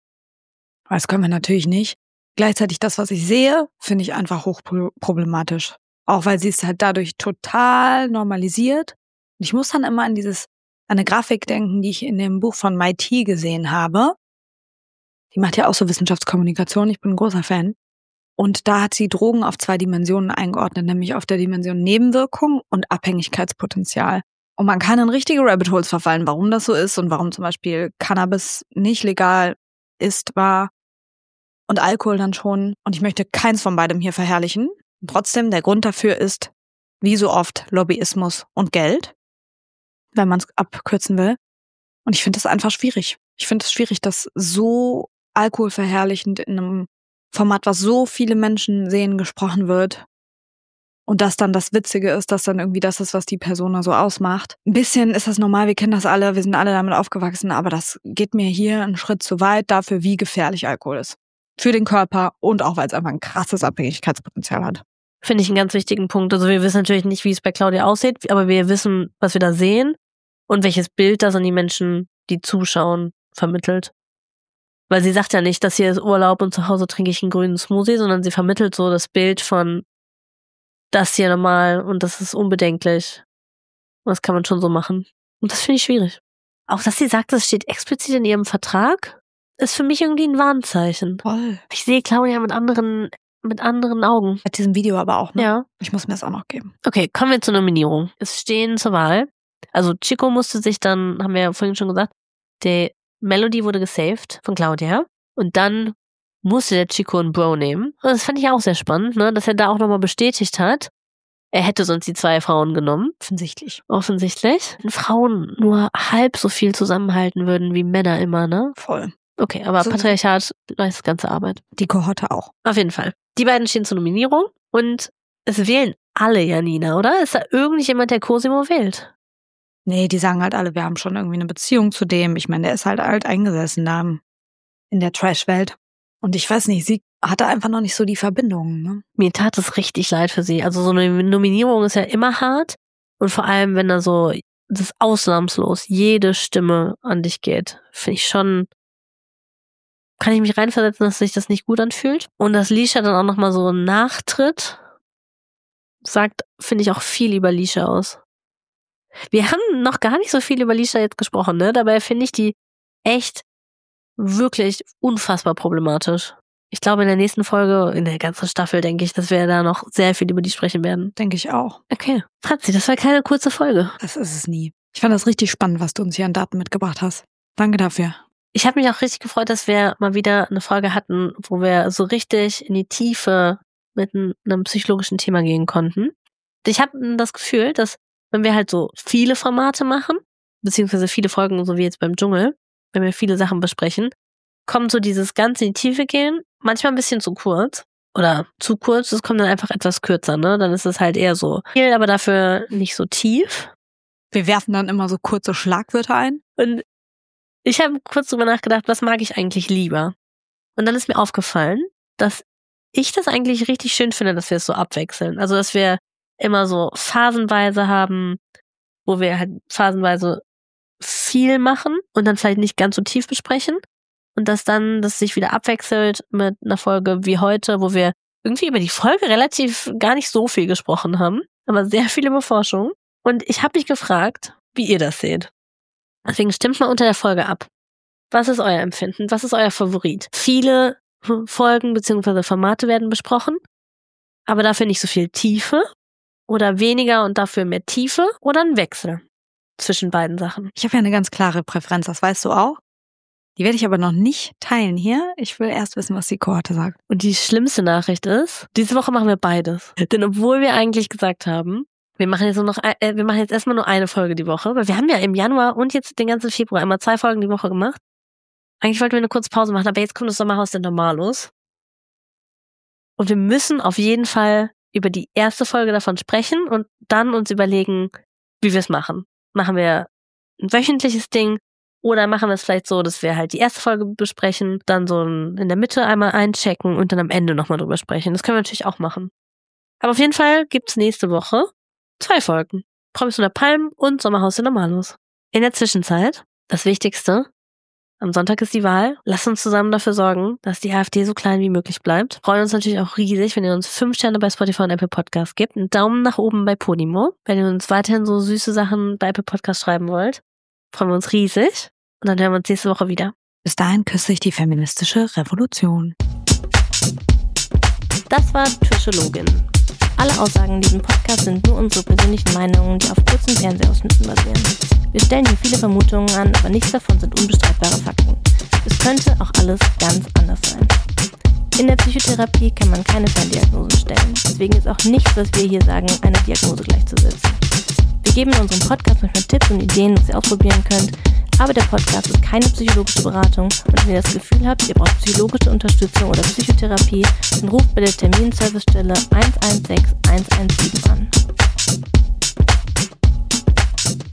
Das können wir natürlich nicht. Gleichzeitig das, was ich sehe, finde ich einfach hochproblematisch. Auch weil sie es halt dadurch total normalisiert. Und ich muss dann immer an dieses, an eine Grafik denken, die ich in dem Buch von M I T gesehen habe. Die macht ja auch so Wissenschaftskommunikation. Ich bin ein großer Fan. Und da hat sie Drogen auf zwei Dimensionen eingeordnet, nämlich auf der Dimension Nebenwirkung und Abhängigkeitspotenzial. Und man kann in richtige Rabbit Holes verfallen, warum das so ist und warum zum Beispiel Cannabis nicht legal ist, war und Alkohol dann schon. Und ich möchte keins von beidem hier verherrlichen. Und trotzdem, der Grund dafür ist, wie so oft, Lobbyismus und Geld, wenn man es abkürzen will. Und ich finde das einfach schwierig. Ich finde es schwierig, dass so alkoholverherrlichend in einem Format, was so viele Menschen sehen, gesprochen wird. Und das dann das Witzige ist, dass dann irgendwie das ist, was die Persona so ausmacht. Ein bisschen ist das normal, wir kennen das alle, wir sind alle damit aufgewachsen, aber das geht mir hier einen Schritt zu weit dafür, wie gefährlich Alkohol ist. Für den Körper und auch, weil es einfach ein krasses Abhängigkeitspotenzial hat. Finde ich einen ganz wichtigen Punkt. Also wir wissen natürlich nicht, wie es bei Claudia aussieht, aber wir wissen, was wir da sehen und welches Bild das an die Menschen, die zuschauen, vermittelt. Weil sie sagt ja nicht, dass hier ist Urlaub und zu Hause trinke ich einen grünen Smoothie, sondern sie vermittelt so das Bild von das hier normal und das ist unbedenklich. Und das kann man schon so machen. Und das finde ich schwierig. Auch, dass sie sagt, das steht explizit in ihrem Vertrag, ist für mich irgendwie ein Warnzeichen. Voll. Ich sehe Claudia mit anderen, mit anderen Augen. Bei diesem Video aber auch, ne? Ja. Ich muss mir das auch noch geben. Okay, kommen wir zur Nominierung. Es stehen zur Wahl. Also Chico musste sich dann, haben wir ja vorhin schon gesagt, der Melody wurde gesaved von Claudia. Und dann musste der Chico einen Bro nehmen. Und das fand ich auch sehr spannend, ne, dass er da auch nochmal bestätigt hat, er hätte sonst die zwei Frauen genommen. Offensichtlich. Offensichtlich. Wenn Frauen nur halb so viel zusammenhalten würden wie Männer immer, ne? Voll. Okay, aber So- Patriarchat leistet ganze Arbeit. Die Kohorte auch. Auf jeden Fall. Die beiden stehen zur Nominierung und es wählen alle Janina, oder? Ist da irgendjemand, der Cosimo wählt? Nee, die sagen halt alle, wir haben schon irgendwie eine Beziehung zu dem. Ich meine, der ist halt alt eingesessen da in der Trash-Welt. Und ich weiß nicht, sie hatte einfach noch nicht so die Verbindung, ne? Mir tat es richtig leid für sie. Also so eine Nominierung ist ja immer hart. Und vor allem, wenn da so das ausnahmslos jede Stimme an dich geht, finde ich schon, kann ich mich reinversetzen, dass sich das nicht gut anfühlt. Und dass Lisha dann auch nochmal so nachtritt, sagt, finde ich auch viel über Lisha aus. Wir haben noch gar nicht so viel über Lisha jetzt gesprochen, ne? Dabei finde ich die echt wirklich unfassbar problematisch. Ich glaube, in der nächsten Folge, in der ganzen Staffel, denke ich, dass wir da noch sehr viel über die sprechen werden. Denke ich auch. Okay. Franzi, das war keine kurze Folge. Das ist es nie. Ich fand das richtig spannend, was du uns hier an Daten mitgebracht hast. Danke dafür. Ich habe mich auch richtig gefreut, dass wir mal wieder eine Folge hatten, wo wir so richtig in die Tiefe mit einem psychologischen Thema gehen konnten. Ich habe das Gefühl, dass wenn wir halt so viele Formate machen, beziehungsweise viele Folgen, so wie jetzt beim Dschungel, wenn wir viele Sachen besprechen, kommt so dieses ganze in die Tiefe gehen, manchmal ein bisschen zu kurz oder zu kurz, es kommt dann einfach etwas kürzer, ne? Dann ist es halt eher so viel, aber dafür nicht so tief. Wir werfen dann immer so kurze Schlagwörter ein. Und ich habe kurz drüber nachgedacht, was mag ich eigentlich lieber? Und dann ist mir aufgefallen, dass ich das eigentlich richtig schön finde, dass wir es so abwechseln. Also, dass wir immer so phasenweise haben, wo wir halt phasenweise viel machen und dann vielleicht nicht ganz so tief besprechen. Und dass dann das sich wieder abwechselt mit einer Folge wie heute, wo wir irgendwie über die Folge relativ gar nicht so viel gesprochen haben. aber sehr viel über Forschung. Und ich habe mich gefragt, wie ihr das seht. Deswegen stimmt mal unter der Folge ab. Was ist euer Empfinden? Was ist euer Favorit? Viele Folgen bzw. Formate werden besprochen, aber dafür nicht so viel Tiefe oder weniger und dafür mehr Tiefe oder ein Wechsel zwischen beiden Sachen. Ich habe ja eine ganz klare Präferenz, das weißt du auch. Die werde ich aber noch nicht teilen hier. Ich will erst wissen, was die Kohorte sagt. Und die schlimmste Nachricht ist, diese Woche machen wir beides. Denn obwohl wir eigentlich gesagt haben, wir machen jetzt nur noch, äh, wir machen jetzt erstmal nur eine Folge die Woche, weil wir haben ja im Januar und jetzt den ganzen Februar immer zwei Folgen die Woche gemacht. Eigentlich wollten wir eine kurze Pause machen, aber jetzt kommt das Sommerhaus der Normalos. Und wir müssen auf jeden Fall über die erste Folge davon sprechen und dann uns überlegen, wie wir es machen. Machen wir ein wöchentliches Ding oder machen wir es vielleicht so, dass wir halt die erste Folge besprechen, dann so in der Mitte einmal einchecken und dann am Ende nochmal drüber sprechen. Das können wir natürlich auch machen. Aber auf jeden Fall gibt's nächste Woche zwei Folgen. Promis unter Palmen und Sommerhaus der Normalos. In der Zwischenzeit, das Wichtigste, am Sonntag ist die Wahl. Lasst uns zusammen dafür sorgen, dass die AfD so klein wie möglich bleibt. Freuen uns natürlich auch riesig, wenn ihr uns fünf Sterne bei Spotify und Apple Podcasts gebt. Einen Daumen nach oben bei Podimo. Wenn ihr uns weiterhin so süße Sachen bei Apple Podcasts schreiben wollt, freuen wir uns riesig. Und dann hören wir uns nächste Woche wieder. Bis dahin küsse ich die feministische Revolution. Das war Twitchologin. Alle Aussagen in diesem Podcast sind nur unsere persönlichen Meinungen, die auf kurzen Fernsehausschnitten basieren. Wir stellen hier viele Vermutungen an, aber nichts davon sind unbestreitbare Fakten. Es könnte auch alles ganz anders sein. In der Psychotherapie kann man keine Ferndiagnosen stellen. Deswegen ist auch nichts, was wir hier sagen, einer Diagnose gleichzusetzen. Wir geben in unserem Podcast manchmal Tipps und Ideen, was ihr ausprobieren könnt, aber der Podcast ist keine psychologische Beratung und wenn ihr das Gefühl habt, ihr braucht psychologische Unterstützung oder Psychotherapie, dann ruft bei der Terminservicestelle eins eins sechs eins eins sieben an.